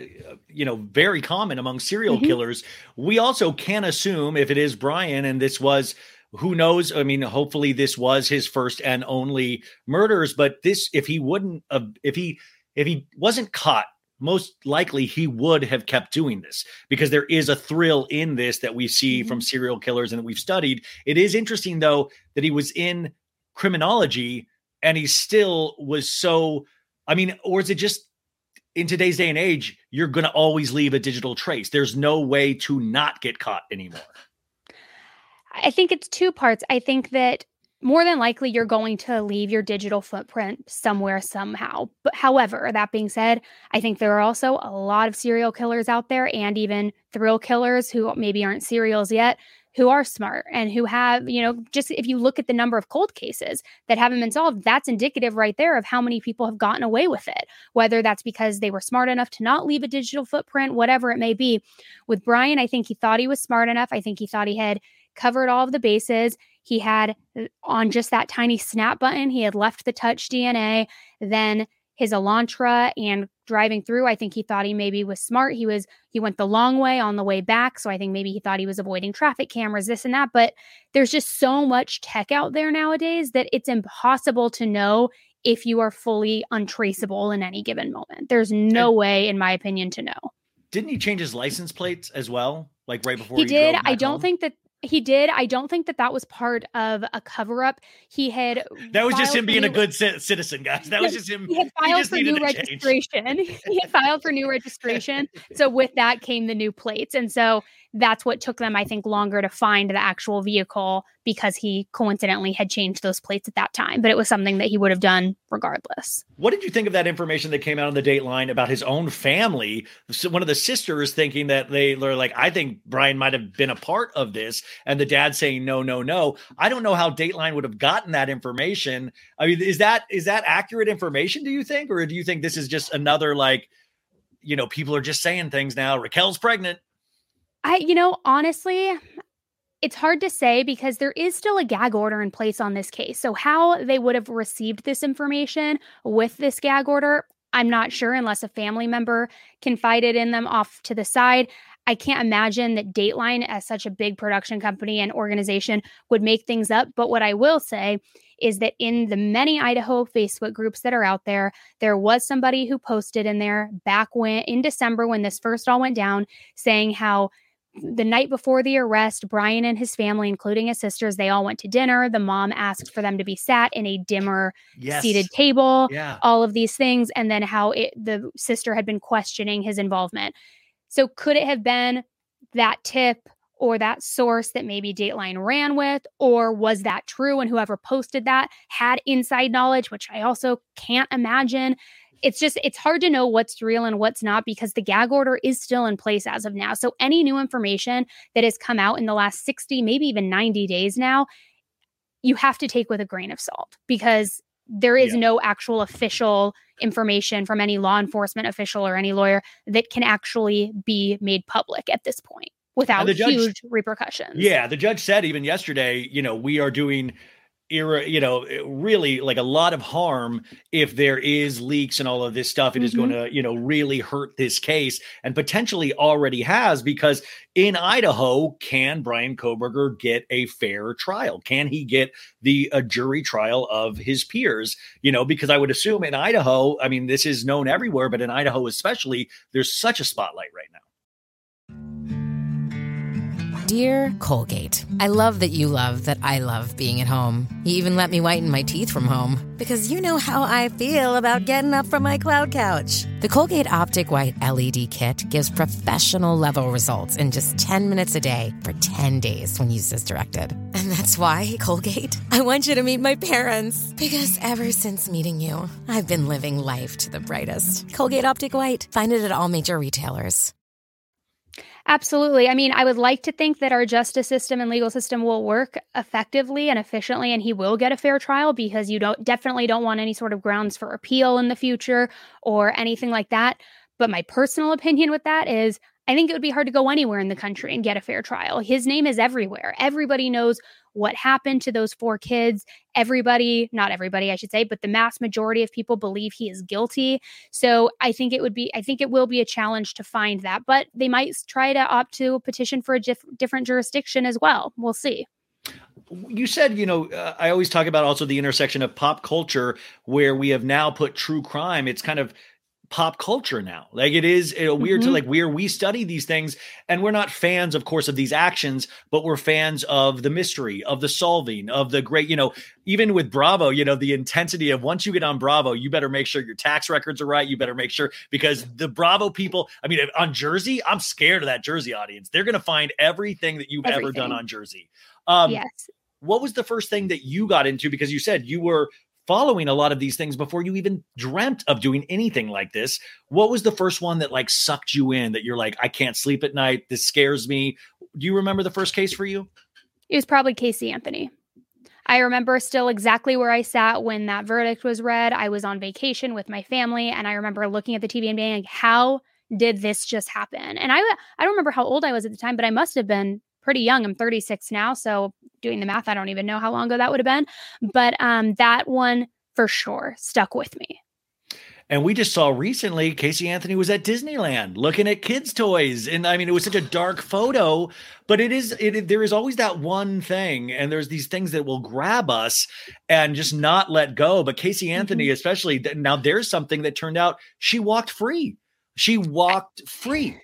very common among serial killers. We also can assume if it is Brian, and this was, who knows? I mean, hopefully this was his first and only murders. But if he wasn't caught, most likely he would have kept doing this, because there is a thrill in this that we see from serial killers and that we've studied. It is interesting, though, that he was in criminology and he still was so, or is it just, in today's day and age, you're going to always leave a digital trace. There's no way to not get caught anymore. I think it's 2 parts. I think that more than likely you're going to leave your digital footprint somewhere, somehow. But however, that being said, I think there are also a lot of serial killers out there, and even thrill killers who maybe aren't serials yet, who are smart and who have, just if you look at the number of cold cases that haven't been solved, that's indicative right there of how many people have gotten away with it, whether that's because they were smart enough to not leave a digital footprint, whatever it may be. With Brian, I think he thought he was smart enough. I think he thought he had covered all of the bases. He had, on just that tiny snap button, he had left the touch DNA, then his Elantra, and driving through, I think he thought he maybe was smart. He went the long way on the way back. So I think maybe he thought he was avoiding traffic cameras, this and that. But there's just so much tech out there nowadays that it's impossible to know if you are fully untraceable in any given moment. There's no way, in my opinion, to know. Didn't he change his license plates as well? Like right before he did. I don't think that he did. I don't think that was part of a cover-up. That was just him being a good citizen, guys. That was just him. He had filed for new registration. He had filed for new registration. So with that came the new plates. And so that's what took them, I think, longer to find the actual vehicle, because he coincidentally had changed those plates at that time. But it was something that he would have done regardless. What did you think of that information that came out on the Dateline about his own family? One of the sisters thinking that they were like, I think Brian might have been a part of this. And the dad saying, no, no, no. I don't know how Dateline would have gotten that information. I mean, is that accurate information, do you think? Or do you think this is just another, people are just saying things now? Raquel's pregnant. Honestly, it's hard to say, because there is still a gag order in place on this case. So how they would have received this information with this gag order, I'm not sure, unless a family member confided in them off to the side. I can't imagine that Dateline, as such a big production company and organization, would make things up. But what I will say is that in the many Idaho Facebook groups that are out there, there was somebody who posted in there back in December, when this first all went down, saying how the night before the arrest, Brian and his family, including his sisters, they all went to dinner. The mom asked for them to be sat in a dimmer seated table, all of these things. And then how the sister had been questioning his involvement. So could it have been that tip, or that source that maybe Dateline ran with, or was that true and whoever posted that had inside knowledge, which I also can't imagine. It's hard to know what's real and what's not because the gag order is still in place as of now. So any new information that has come out in the last 60, maybe even 90 days now, you have to take with a grain of salt because there is no actual official information from any law enforcement official or any lawyer that can actually be made public at this point without huge repercussions. Yeah, the judge said even yesterday, we are doing really like a lot of harm if there is leaks and all of this stuff. It is going to, really hurt this case and potentially already has, because in Idaho, can Bryan Kohberger get a fair trial? Can he get a jury trial of his peers? Because I would assume in Idaho, I mean, this is known everywhere, but in Idaho especially, there's such a spotlight right now. Dear Colgate, I love that you love that I love being at home. You even let me whiten my teeth from home. Because you know how I feel about getting up from my cloud couch. The Colgate Optic White LED Kit gives professional-level results in just 10 minutes a day for 10 days when used as directed. And that's why, Colgate, I want you to meet my parents. Because ever since meeting you, I've been living life to the brightest. Colgate Optic White. Find it at all major retailers. Absolutely. I mean, I would like to think that our justice system and legal system will work effectively and efficiently, and he will get a fair trial because you definitely don't want any sort of grounds for appeal in the future or anything like that. But my personal opinion with that is I think it would be hard to go anywhere in the country and get a fair trial. His name is everywhere. Everybody knows what happened to those 4 kids. Not everybody, I should say, but the mass majority of people believe he is guilty. So I think it will be a challenge to find that, but they might try to opt to petition for a different jurisdiction as well. We'll see. You said, I always talk about also the intersection of pop culture where we have now put true crime. It's kind of pop culture now. Like it is weird to where we study these things and we're not fans, of course, of these actions, but we're fans of the mystery, of the solving, of the great, even with Bravo, the intensity of once you get on Bravo, you better make sure your tax records are right. You better make sure, because the Bravo people, I mean, on Jersey, I'm scared of that Jersey audience. They're going to find everything that you've ever done on Jersey. Yes. What was the first thing that you got into? Because you said you were following a lot of these things before you even dreamt of doing anything like this. What was the first one that sucked you in, that you're like, I can't sleep at night, this scares me? Do you remember the first case for you? It was probably Casey Anthony. I remember still exactly where I sat when that verdict was read. I was on vacation with my family, and I remember looking at the TV and being like, how did this just happen? And I don't remember how old I was at the time, but I must have been pretty young. I'm 36 now, so doing the math, I don't even know how long ago that would have been. But that one for sure stuck with me. And we just saw recently Casey Anthony was at Disneyland looking at kids' toys. And I mean, it was such a dark photo, but there is always that one thing. And there's these things that will grab us and just not let go. But Casey Anthony, especially now, there's something that turned out she walked free. She walked free.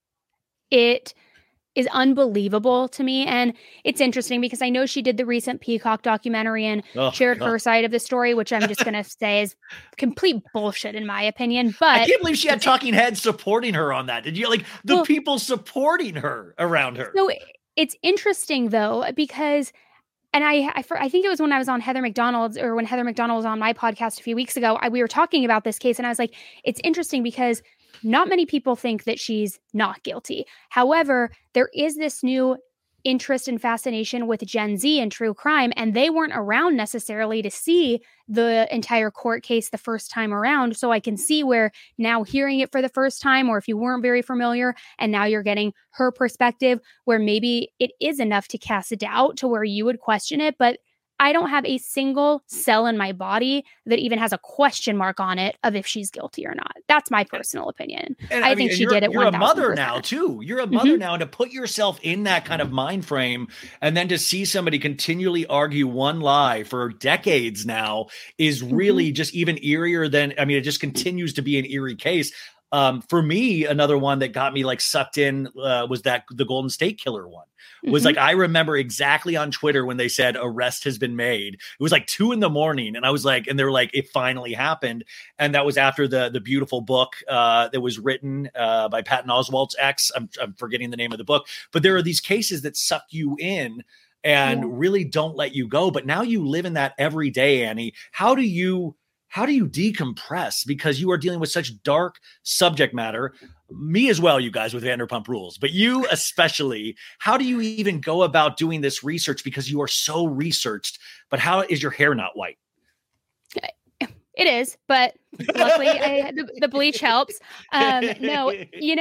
It is unbelievable to me. And it's interesting because I know she did the recent Peacock documentary and shared her side of the story, which I'm just going to say is complete bullshit in my opinion. But I can't believe she had talking heads supporting her on that. Did you people supporting her around her? So it's interesting though, because, and I think it was when I was on Heather McDonald's, or when Heather McDonald was on my podcast a few weeks ago, we were talking about this case and I was like, it's interesting because not many people think that she's not guilty. However, there is this new interest and fascination with Gen Z and true crime, and they weren't around necessarily to see the entire court case the first time around. So I can see where now hearing it for the first time, or if you weren't very familiar and now you're getting her perspective, where maybe it is enough to cast a doubt to where you would question it. But I don't have a single cell in my body that even has a question mark on it of if she's guilty or not. That's my personal opinion. And I think she did it. You're a mother now too. You're a mother now, and to put yourself in that kind of mind frame, and then to see somebody continually argue one lie for decades now is really just even eerier than, I mean, it just continues to be an eerie case. For me, another one that got me like sucked in was that the Golden State Killer one. Was like, I remember exactly on Twitter when they said arrest has been made. It was like 2 a.m. and I was like, and they were like, it finally happened. And that was after the beautiful book that was written by Patton Oswalt's ex. I'm forgetting the name of the book, but there are these cases that suck you in and really don't let you go. But now you live in that every day, Annie. How do you decompress? Because you are dealing with such dark subject matter. Me as well, you guys, with Vanderpump Rules, but you especially. How do you even go about doing this research? Because you are so researched, but how is your hair not white? It is, but luckily the bleach helps. No,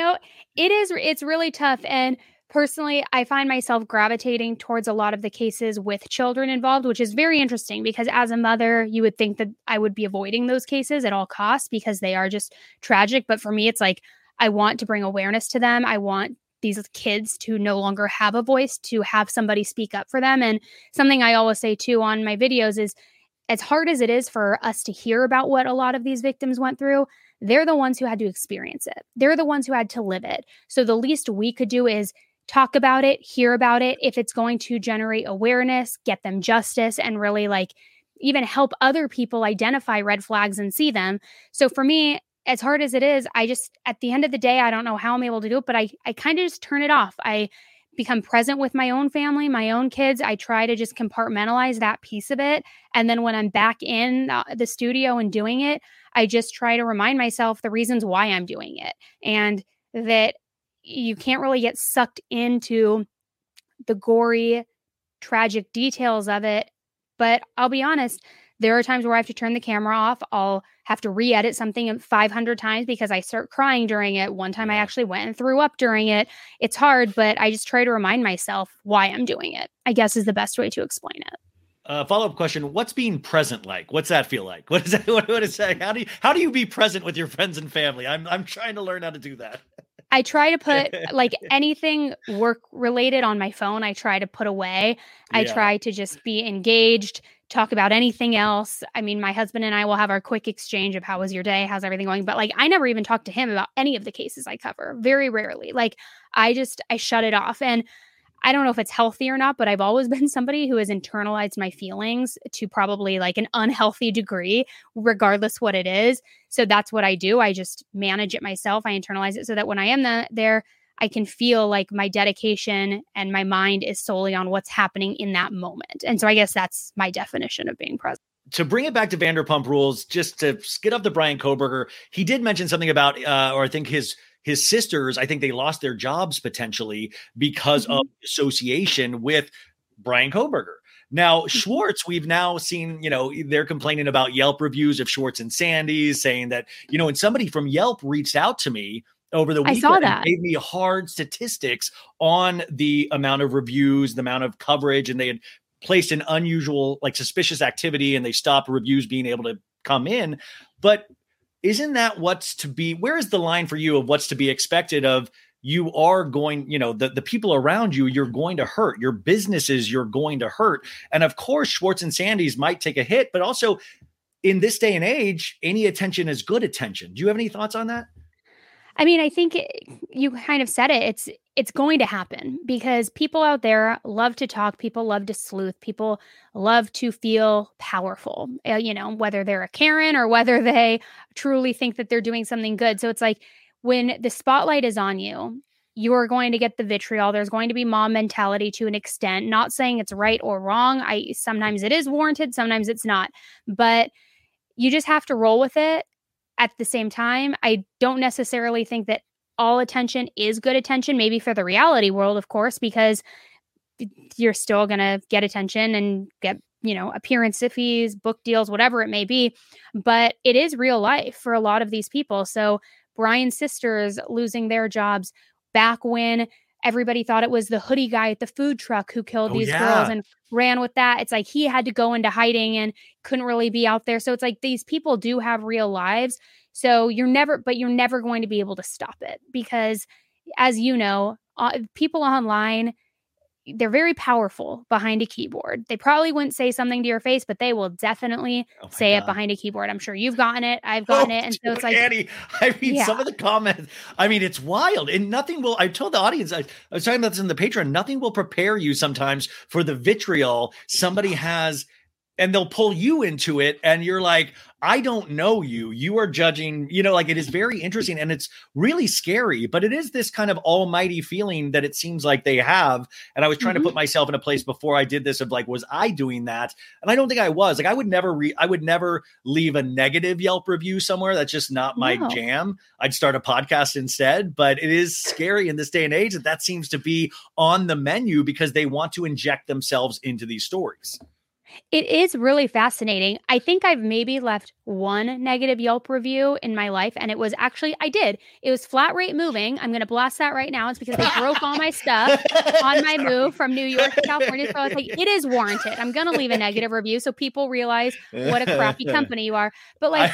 it's really tough. And personally, I find myself gravitating towards a lot of the cases with children involved, which is very interesting because as a mother, you would think that I would be avoiding those cases at all costs because they are just tragic. But for me, it's like, I want to bring awareness to them. I want these kids to no longer have a voice, to have somebody speak up for them. And something I always say too on my videos is, as hard as it is for us to hear about what a lot of these victims went through, they're the ones who had to experience it. They're the ones who had to live it. So the least we could do is talk about it, hear about it. If it's going to generate awareness, get them justice, and really like even help other people identify red flags and see them. So for me, as hard as it is, I just, at the end of the day, I don't know how I'm able to do it, but I kind of just turn it off. I become present with my own family, my own kids. I try to just compartmentalize that piece of it. And then when I'm back in the studio and doing it, I just try to remind myself the reasons why I'm doing it. And that you can't really get sucked into the gory, tragic details of it. But I'll be honest, there are times where I have to turn the camera off. I'll have to re-edit something 500 times because I start crying during it. One time I actually went and threw up during it. It's hard, but I just try to remind myself why I'm doing it, I guess is the best way to explain it. Follow-up question. What's being present like? What's that feel like? What is that? What is that? How do you be present with your friends and family? I'm trying to learn how to do that. I try to put like anything work related on my phone. I try to put away. I try to just be engaged, talk about anything else. I mean, my husband and I will have our quick exchange of how was your day? How's everything going? But like, I never even talk to him about any of the cases I cover. Very rarely. Like I shut it off. And I don't know if it's healthy or not, but I've always been somebody who has internalized my feelings to probably like an unhealthy degree, regardless what it is. So that's what I do. I just manage it myself. I internalize it so that when I am there, I can feel like my dedication and my mind is solely on what's happening in that moment. And so I guess that's my definition of being present. To bring it back to Vanderpump Rules, just to skid up to Bryan Kohberger, he did mention something about, or I think his sisters, I think they lost their jobs potentially because of association with Bryan Kohberger. Now, Schwartz, we've now seen, they're complaining about Yelp reviews of Schwartz and Sandy's, saying that, and somebody from Yelp reached out to me over the weekend and gave me hard statistics on the amount of reviews, the amount of coverage, and they had placed an unusual, like suspicious activity, and they stopped reviews being able to come in. But isn't that what's to be? Where is the line for you of what's to be expected of you are going, the people around you, you're going to hurt your businesses, you're going to hurt. And of course, Schwartz and Sandy's might take a hit, but also in this day and age, any attention is good attention. Do you have any thoughts on that? I mean, I think you kind of said it. It's going to happen because people out there love to talk. People love to sleuth. People love to feel powerful, whether they're a Karen or whether they truly think that they're doing something good. So it's like when the spotlight is on you, you're going to get the vitriol. There's going to be mob mentality to an extent, not saying it's right or wrong. Sometimes it is warranted, sometimes it's not, but you just have to roll with it. At the same time, I don't necessarily think that all attention is good attention, maybe for the reality world, of course, because you're still going to get attention and get, appearance fees, book deals, whatever it may be. But it is real life for a lot of these people. So Bryan's sisters losing their jobs back when everybody thought it was the hoodie guy at the food truck who killed these girls and ran with that. It's like he had to go into hiding and couldn't really be out there. So it's like these people do have real lives. So you're never going to be able to stop it because, as you know, people online, they're very powerful behind a keyboard. They probably wouldn't say something to your face, but they will definitely say it behind a keyboard. I'm sure you've gotten it. I've gotten it. And so it's like, Annie, I mean, some of the comments, I mean, it's wild. And nothing will, I told the audience, I was talking about this in the Patreon, nothing will prepare you sometimes for the vitriol somebody has, and they'll pull you into it. And you're like, I don't know you. You are judging, you know, like it is very interesting and it's really scary, but it is this kind of almighty feeling that it seems like they have. And I was trying to put myself in a place before I did this of like, was I doing that? And I don't think I was. Like, I would never leave a negative Yelp review somewhere. That's just not my jam. I'd start a podcast instead, but it is scary in this day and age that seems to be on the menu because they want to inject themselves into these stories. It is really fascinating. I think I've maybe left one negative Yelp review in my life, and it was actually, I did. It was Flat Rate Moving. I'm going to blast that right now. It's because they broke all my stuff on my move from New York to California. So I was like, it is warranted. I'm going to leave a negative review so people realize what a crappy company you are. But like,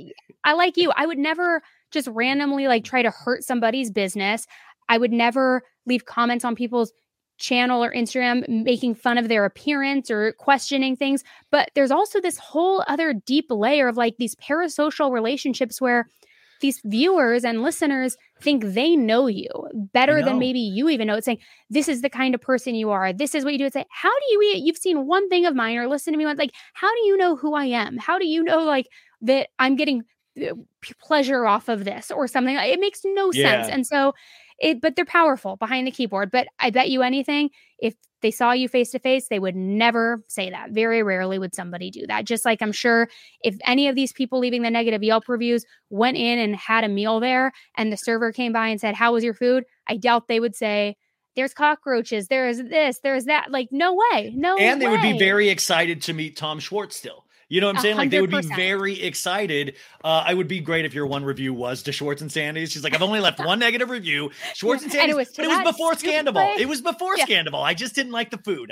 I like you. I would never just randomly like try to hurt somebody's business. I would never leave comments on people's channel or Instagram making fun of their appearance or questioning things. But there's also this whole other deep layer of like these parasocial relationships where these viewers and listeners think they know you better than maybe you even know. It's saying, this is the kind of person you are. This is what you do. It's like, how do you eat? You've seen one thing of mine or listened to me once. Like, how do you know who I am? How do you know like that I'm getting pleasure off of this or something? It makes no sense. And so but they're powerful behind the keyboard. But I bet you anything, if they saw you face to face, they would never say that. Very rarely would somebody do that. Just like I'm sure if any of these people leaving the negative Yelp reviews went in and had a meal there and the server came by and said, how was your food? I doubt they would say, there's cockroaches, there's this, there's that. Like, no way. And they would be very excited to meet Tom Schwartz still. You know what I'm saying? Like they would be very excited. I would be great if your one review was to Schwartz and Sandy's. She's like, I've only left one negative review. Schwartz and Sandy's, but it was before Scandival. It was before Scandival. I just didn't like the food.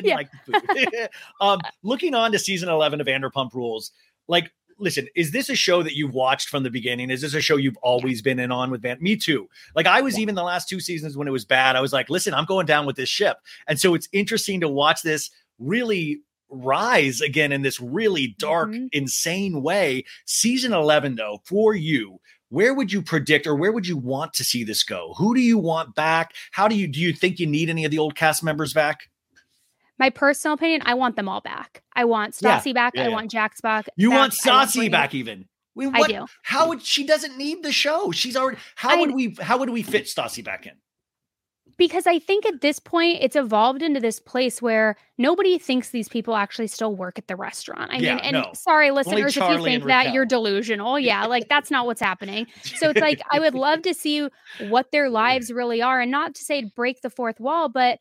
Looking on to season 11 of Vanderpump Rules, like, listen, is this a show that you've watched from the beginning? Is this a show you've always been in on with Me too. Like I was even the last two seasons when it was bad, I was like, listen, I'm going down with this ship. And so it's interesting to watch this really rise again in this really dark, insane way. Season 11, though, for you, where would you predict or where would you want to see this go? Who do you want back? Do you think you need any of the old cast members back? My personal opinion, I want them all back. I want Stassi back. I want Jax back. You want Stassi back even? I do. How would she doesn't need the show? She's already how would we fit Stassi back in? Because I think at this point, it's evolved into this place where nobody thinks these people actually still work at the restaurant. Sorry, listeners, if you think that, you're delusional. Yeah, like that's not what's happening. So it's like, I would love to see what their lives really are. And not to say break the fourth wall, but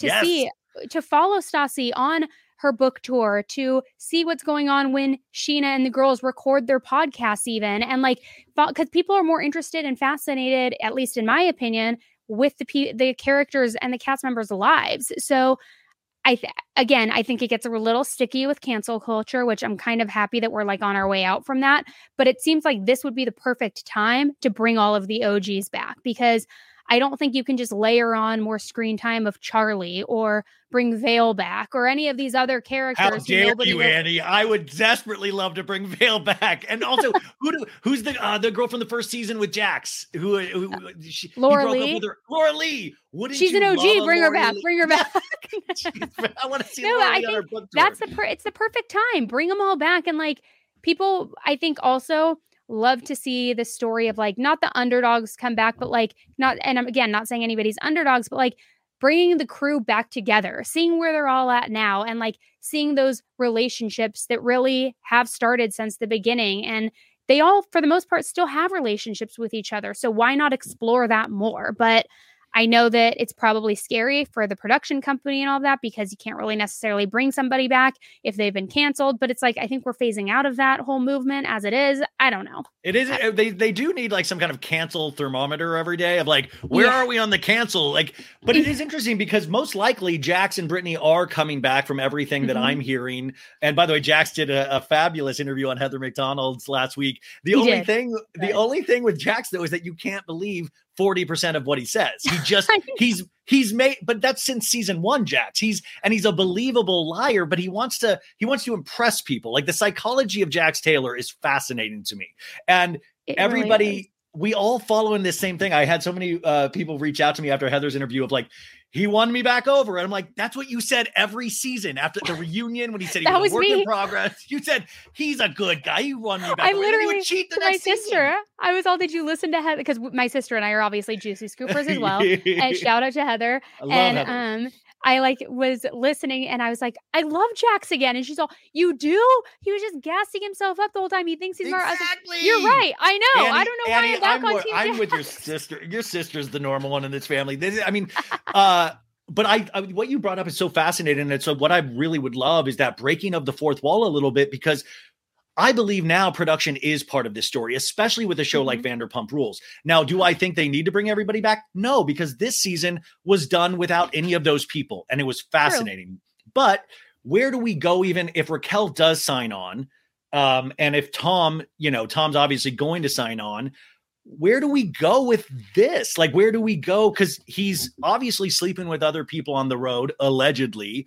to follow Stassi on her book tour, to see what's going on when Sheena and the girls record their podcasts even. And like, because people are more interested and fascinated, at least in my opinion, with the characters and the cast members' lives. So I think it gets a little sticky with cancel culture, which I'm kind of happy that we're like on our way out from that. But it seems like this would be the perfect time to bring all of the OGs back, because I don't think you can just layer on more screen time of Charlie or bring Vale back or any of these other characters. How dare you, Annie? I would desperately love to bring Vale back. And also, who's the girl from the first season with Jax? Laura Lee. Laura Lee. She's an OG. Bring her back. Bring her back. I want to see Laura Lee on her book tour. It's the perfect time. Bring them all back. And like people, I think also love to see the story of like, not the underdogs come back, but like and I'm again not saying anybody's underdogs, but like bringing the crew back together, seeing where they're all at now, and like seeing those relationships that really have started since the beginning. And they all, for the most part, still have relationships with each other. So why not explore that more? But I know that it's probably scary for the production company and all that, because you can't really necessarily bring somebody back if they've been canceled. But it's like, I think we're phasing out of that whole movement as it is. I don't know. It is. They do need like some kind of cancel thermometer every day of like, where are we on the cancel? Like, but it is interesting because most likely Jax and Brittany are coming back from everything that I'm hearing. And by the way, Jax did a fabulous interview on Heather McDonald's last week. The only thing with Jax though is that you can't believe 40% of what he says. He just, he's made, but that's since season 1, Jax. He's a believable liar, but he wants to impress people. Like the psychology of Jax Taylor is fascinating to me. And everybody, really we all follow in this same thing. I had so many people reach out to me after Heather's interview of like, he won me back over. And I'm like, that's what you said every season after the reunion when he said he was a work in progress. You said, he's a good guy. He won me back over. I literally, to my sister, I was all, did you listen to Heather? Because my sister and I are obviously Juicy Scoopers as well. And shout out to Heather. I love Heather. I like was listening and I was like, I love Jax again. And she's all, you do? He was just gassing himself up the whole time. He thinks he's smart. Exactly. Like, you're right. I know. Annie, I don't know why I'm back on Team I'm Jax. with your sister. Your sister's the normal one in this family. But I what you brought up is so fascinating. And so what I really would love is that breaking of the fourth wall a little bit, because I believe now production is part of this story, especially with a show like Vanderpump Rules. Now, do I think they need to bring everybody back? No, because this season was done without any of those people. And it was fascinating. True. But where do we go even if Raquel does sign on? And if Tom, Tom's obviously going to sign on, where do we go with this? Like, where do we go? Because he's obviously sleeping with other people on the road, allegedly.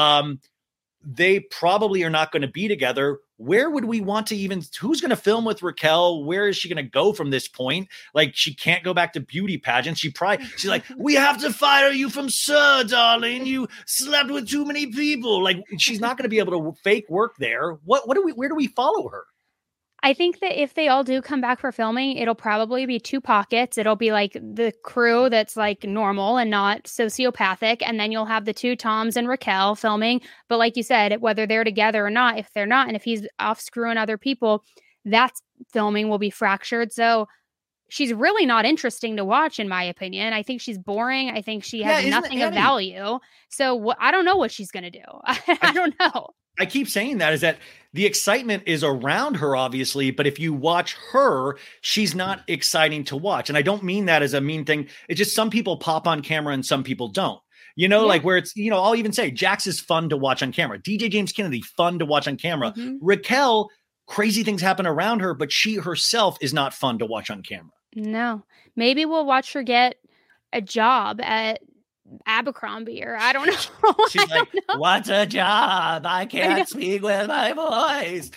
They probably are not going to be together. Where would we want to who's going to film with Raquel? Where is she going to go from this point? Like, she can't go back to beauty pageants. She's like, we have to fire you from SUR, darling. You slept with too many people. Like, she's not going to be able to fake work there. Where do we follow her? I think that if they all do come back for filming, it'll probably be 2 pockets. It'll be like the crew that's like normal and not sociopathic. And then you'll have the 2 Toms and Raquel filming. But like you said, whether they're together or not, if they're not, and if he's off screwing other people, that filming will be fractured. So she's really not interesting to watch, in my opinion. I think she's boring. I think she has nothing of value. So I don't know what she's going to do. I don't know. I keep saying that is that the excitement is around her, obviously, but if you watch her, she's not exciting to watch. And I don't mean that as a mean thing. It's just some people pop on camera and some people don't, like where it's, I'll even say Jax is fun to watch on camera. DJ James Kennedy, fun to watch on camera. Raquel, crazy things happen around her, but she herself is not fun to watch on camera. No, maybe we'll watch her get a job at Abercrombie, or I don't know. She's like, what's a job? I can't speak with my voice.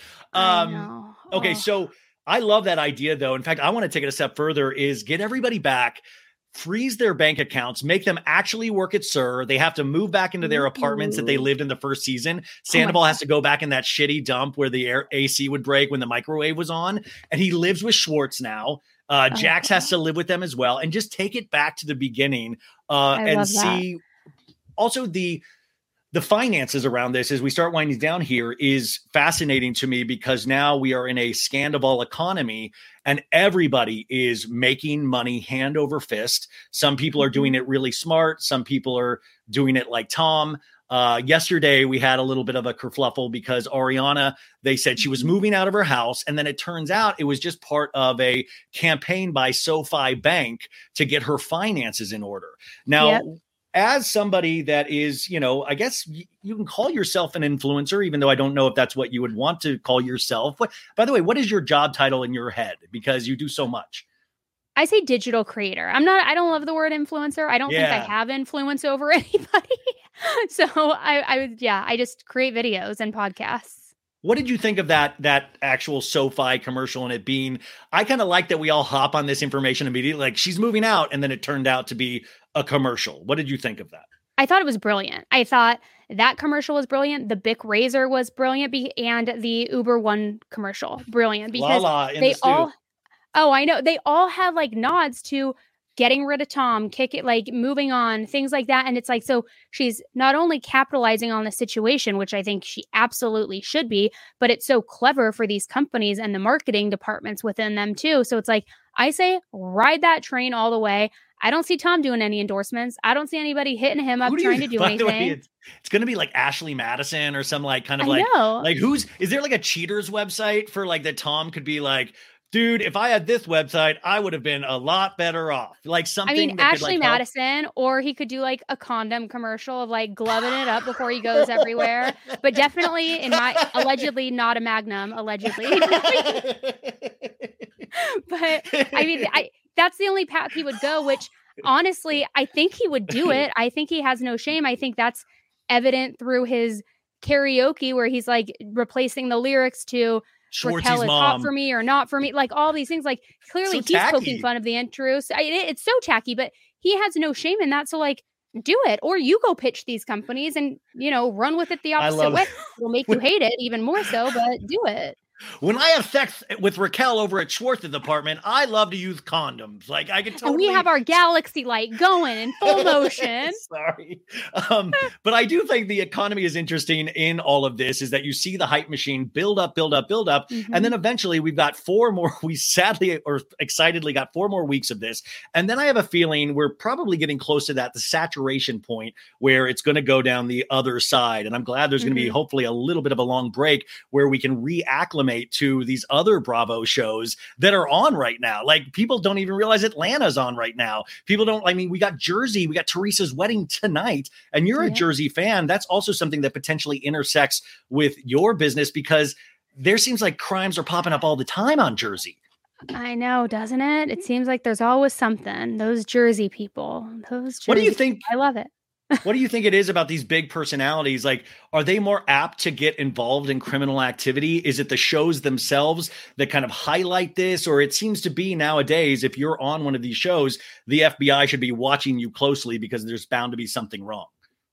Okay, so I love that idea, though. In fact, I want to take it a step further, is get everybody back, freeze their bank accounts, make them actually work at SUR. They have to move back into their apartments that they lived in the first season. Sandoval has to go back in that shitty dump where the AC would break when the microwave was on. And he lives with Schwartz now. Jax has to live with them as well, and just take it back to the beginning and see also the finances around this as we start winding down here is fascinating to me, because now we are in a Scandoval economy and everybody is making money hand over fist. Some people are doing it really smart. Some people are doing it like Tom. Yesterday, we had a little bit of a kerfluffle because Ariana, they said she was moving out of her house. And then it turns out it was just part of a campaign by SoFi Bank to get her finances in order. Now, as somebody that is, I guess you can call yourself an influencer, even though I don't know if that's what you would want to call yourself. By the way, what is your job title in your head? Because you do so much. I say digital creator. I don't love the word influencer. I don't think I have influence over anybody. So I just create videos and podcasts. What did you think of that actual SoFi commercial and it being, I kind of like that we all hop on this information immediately, like she's moving out, and then it turned out to be a commercial. What did you think of that? I thought it was brilliant. I thought that commercial was brilliant. The Bic Razor was brilliant, and the Uber One commercial, brilliant, because they all, I know, they all have like nods to getting rid of Tom, moving on, things like that. And it's like, so she's not only capitalizing on the situation, which I think she absolutely should be, but it's so clever for these companies and the marketing departments within them too. So it's like, I say, ride that train all the way. I don't see Tom doing any endorsements. I don't see anybody hitting him up trying to do anything. Way, it's going to be like Ashley Madison or some like kind of is there like a cheaters website for like that Tom could be like, dude, if I had this website, I would have been a lot better off. Like something. I mean, Ashley Madison, or he could do like a condom commercial of like gloving it up before he goes everywhere. But definitely allegedly not a Magnum, allegedly. But I mean, that's the only path he would go, which honestly, I think he would do it. I think he has no shame. I think that's evident through his karaoke where he's like replacing the lyrics to Raquel is hot for me or not for me. Like all these things, like clearly he's poking fun of the intros. It's so tacky, but he has no shame in that. So like, do it, or you go pitch these companies and, run with it the opposite way. It'll make you hate it even more so, but do it. When I have sex with Raquel over at Schwartz's apartment, I love to use condoms. Like I can totally. And we have our galaxy light going in full motion. Sorry. But I do think the economy is interesting in all of this is that you see the hype machine build up. Mm-hmm. And then eventually we've got 4 more. We sadly or excitedly got 4 more weeks of this. And then I have a feeling we're probably getting close to the saturation point where it's going to go down the other side. And I'm glad there's going to be hopefully a little bit of a long break where we can reacclimate to these other Bravo shows that are on right now. Like people don't even realize Atlanta's on right now. We got Jersey, we got Teresa's wedding tonight, and you're a Jersey fan. That's also something that potentially intersects with your business because there seems like crimes are popping up all the time on Jersey. I know, doesn't it? It seems like there's always something. Those Jersey people, what do you think? I love it. What do you think it is about these big personalities? Like, are they more apt to get involved in criminal activity? Is it the shows themselves that kind of highlight this? Or it seems to be nowadays, if you're on one of these shows, the FBI should be watching you closely because there's bound to be something wrong.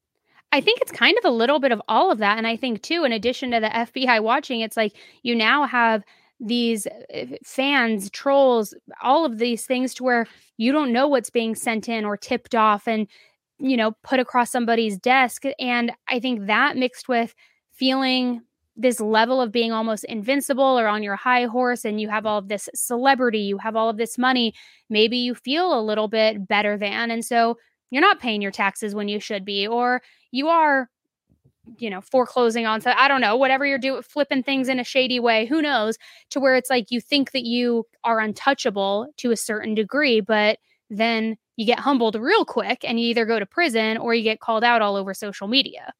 I think it's kind of a little bit of all of that. And I think, too, in addition to the FBI watching, it's like you now have these fans, trolls, all of these things to where you don't know what's being sent in or tipped off and put across somebody's desk. And I think that mixed with feeling this level of being almost invincible or on your high horse, and you have all of this celebrity, you have all of this money, maybe you feel a little bit better than. And so you're not paying your taxes when you should be, or you are, foreclosing on, so I don't know, whatever you're doing, flipping things in a shady way, who knows, to where it's like you think that you are untouchable to a certain degree, but then you get humbled real quick and you either go to prison or you get called out all over social media.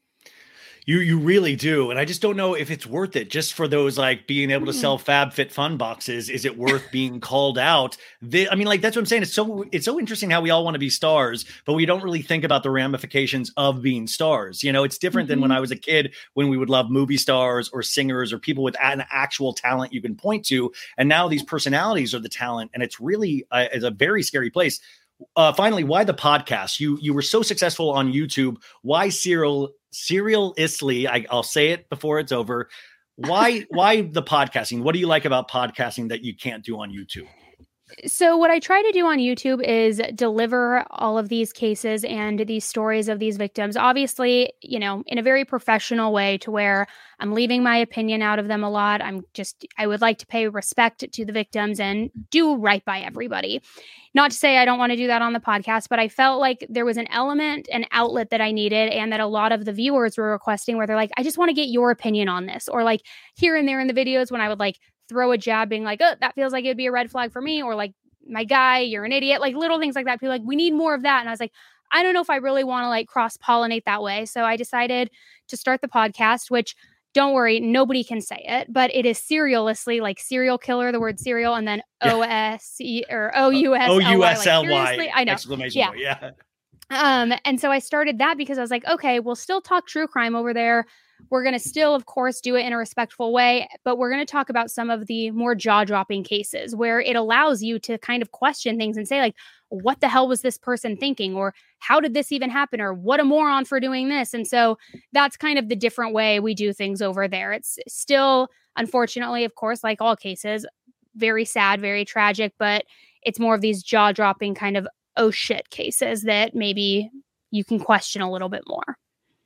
You really do. And I just don't know if it's worth it just for those like being able to sell FabFitFun boxes. Is it worth being called out? That's what I'm saying. It's so interesting how we all want to be stars, but we don't really think about the ramifications of being stars. It's different than when I was a kid, when we would love movie stars or singers or people with an actual talent you can point to. And now these personalities are the talent. And it's really it's a very scary place. Finally, why the podcast? You were so successful on YouTube. Why Seriously? I'll say it before it's over. Why the podcasting? What do you like about podcasting that you can't do on YouTube? So what I try to do on YouTube is deliver all of these cases and these stories of these victims, obviously, in a very professional way to where I'm leaving my opinion out of them a lot. I would like to pay respect to the victims and do right by everybody. Not to say I don't want to do that on the podcast, but I felt like there was an element, an outlet that I needed and that a lot of the viewers were requesting where they're like, I just want to get your opinion on this. Or like here and there in the videos when I would like throw a jab being like, oh, that feels like it'd be a red flag for me. Or like, my guy, you're an idiot. Like little things like that. People are like, we need more of that. And I was like, I don't know if I really want to like cross-pollinate that way. So I decided to start the podcast, which don't worry, nobody can say it, but it is Serialistly, like serial killer, the word serial, and then O-S-E or O-U-S-L-Y. O-U-S-L-Y. Like, I know. Exclamation point. Yeah. And so I started that because I was like, okay, we'll still talk true crime over there. We're going to still, of course, do it in a respectful way, but we're going to talk about some of the more jaw-dropping cases where it allows you to kind of question things and say like, what the hell was this person thinking? Or how did this even happen? Or what a moron for doing this. And so that's kind of the different way we do things over there. It's still, unfortunately, of course, like all cases, very sad, very tragic, but it's more of these jaw-dropping kind of oh shit cases that maybe you can question a little bit more.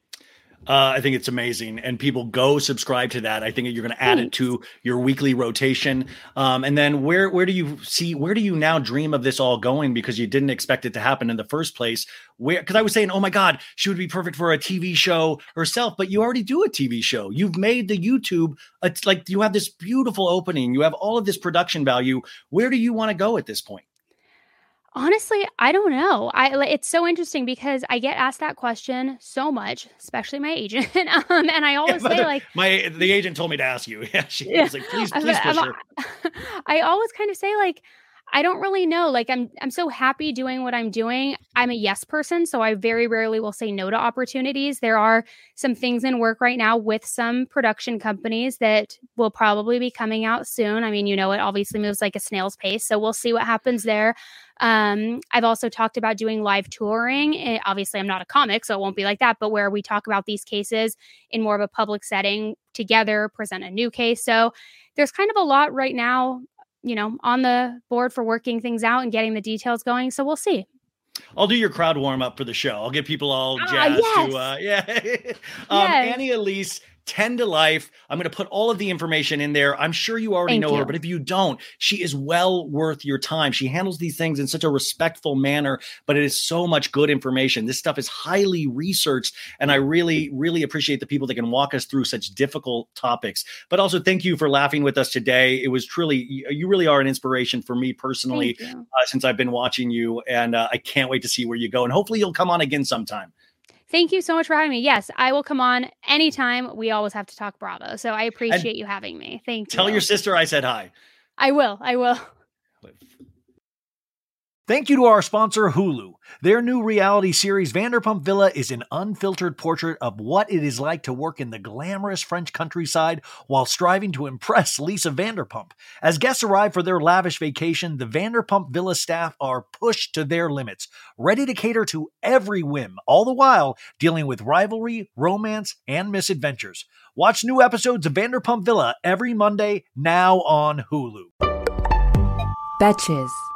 I think it's amazing, and people go subscribe to that. I think you're going to add it to your weekly rotation. And then where do you now dream of this all going? Because you didn't expect it to happen in the first place. Because I was saying, oh my God, she would be perfect for a TV show herself, but you already do a TV show. You've made the YouTube, like you have this beautiful opening. You have all of this production value. Where do you want to go at this point? Honestly, I don't know. It's so interesting because I get asked that question so much, especially my agent. And I always say like, the agent told me to ask you. Yeah, she was like, please push her. I always kind of say like, I don't really know. Like I'm so happy doing what I'm doing. I'm a yes person, so I very rarely will say no to opportunities. There are some things in work right now with some production companies that will probably be coming out soon. I mean, it obviously moves like a snail's pace, so we'll see what happens there. I've also talked about doing live touring. Obviously, I'm not a comic, so it won't be like that, but where we talk about these cases in more of a public setting together, present a new case. So there's kind of a lot right now, on the board for working things out and getting the details going. So we'll see. I'll do your crowd warm up for the show. I'll get people all jazzed yes. to, Annie Elise, 10 to Life. I'm going to put all of the information in there. I'm sure you already know her, but if you don't, she is well worth your time. She handles these things in such a respectful manner, but it is so much good information. This stuff is highly researched, and I really, really appreciate the people that can walk us through such difficult topics. But also, thank you for laughing with us today. It was truly, you really are an inspiration for me personally since I've been watching you, and I can't wait to see where you go. And hopefully you'll come on again sometime. Thank you so much for having me. Yes, I will come on anytime. We always have to talk Bravo. So I appreciate you having me. Thank you. Tell your sister I said hi. I will. Thank you to our sponsor, Hulu. Their new reality series, Vanderpump Villa, is an unfiltered portrait of what it is like to work in the glamorous French countryside while striving to impress Lisa Vanderpump. As guests arrive for their lavish vacation, the Vanderpump Villa staff are pushed to their limits, ready to cater to every whim, all the while dealing with rivalry, romance, and misadventures. Watch new episodes of Vanderpump Villa every Monday, now on Hulu. Betches.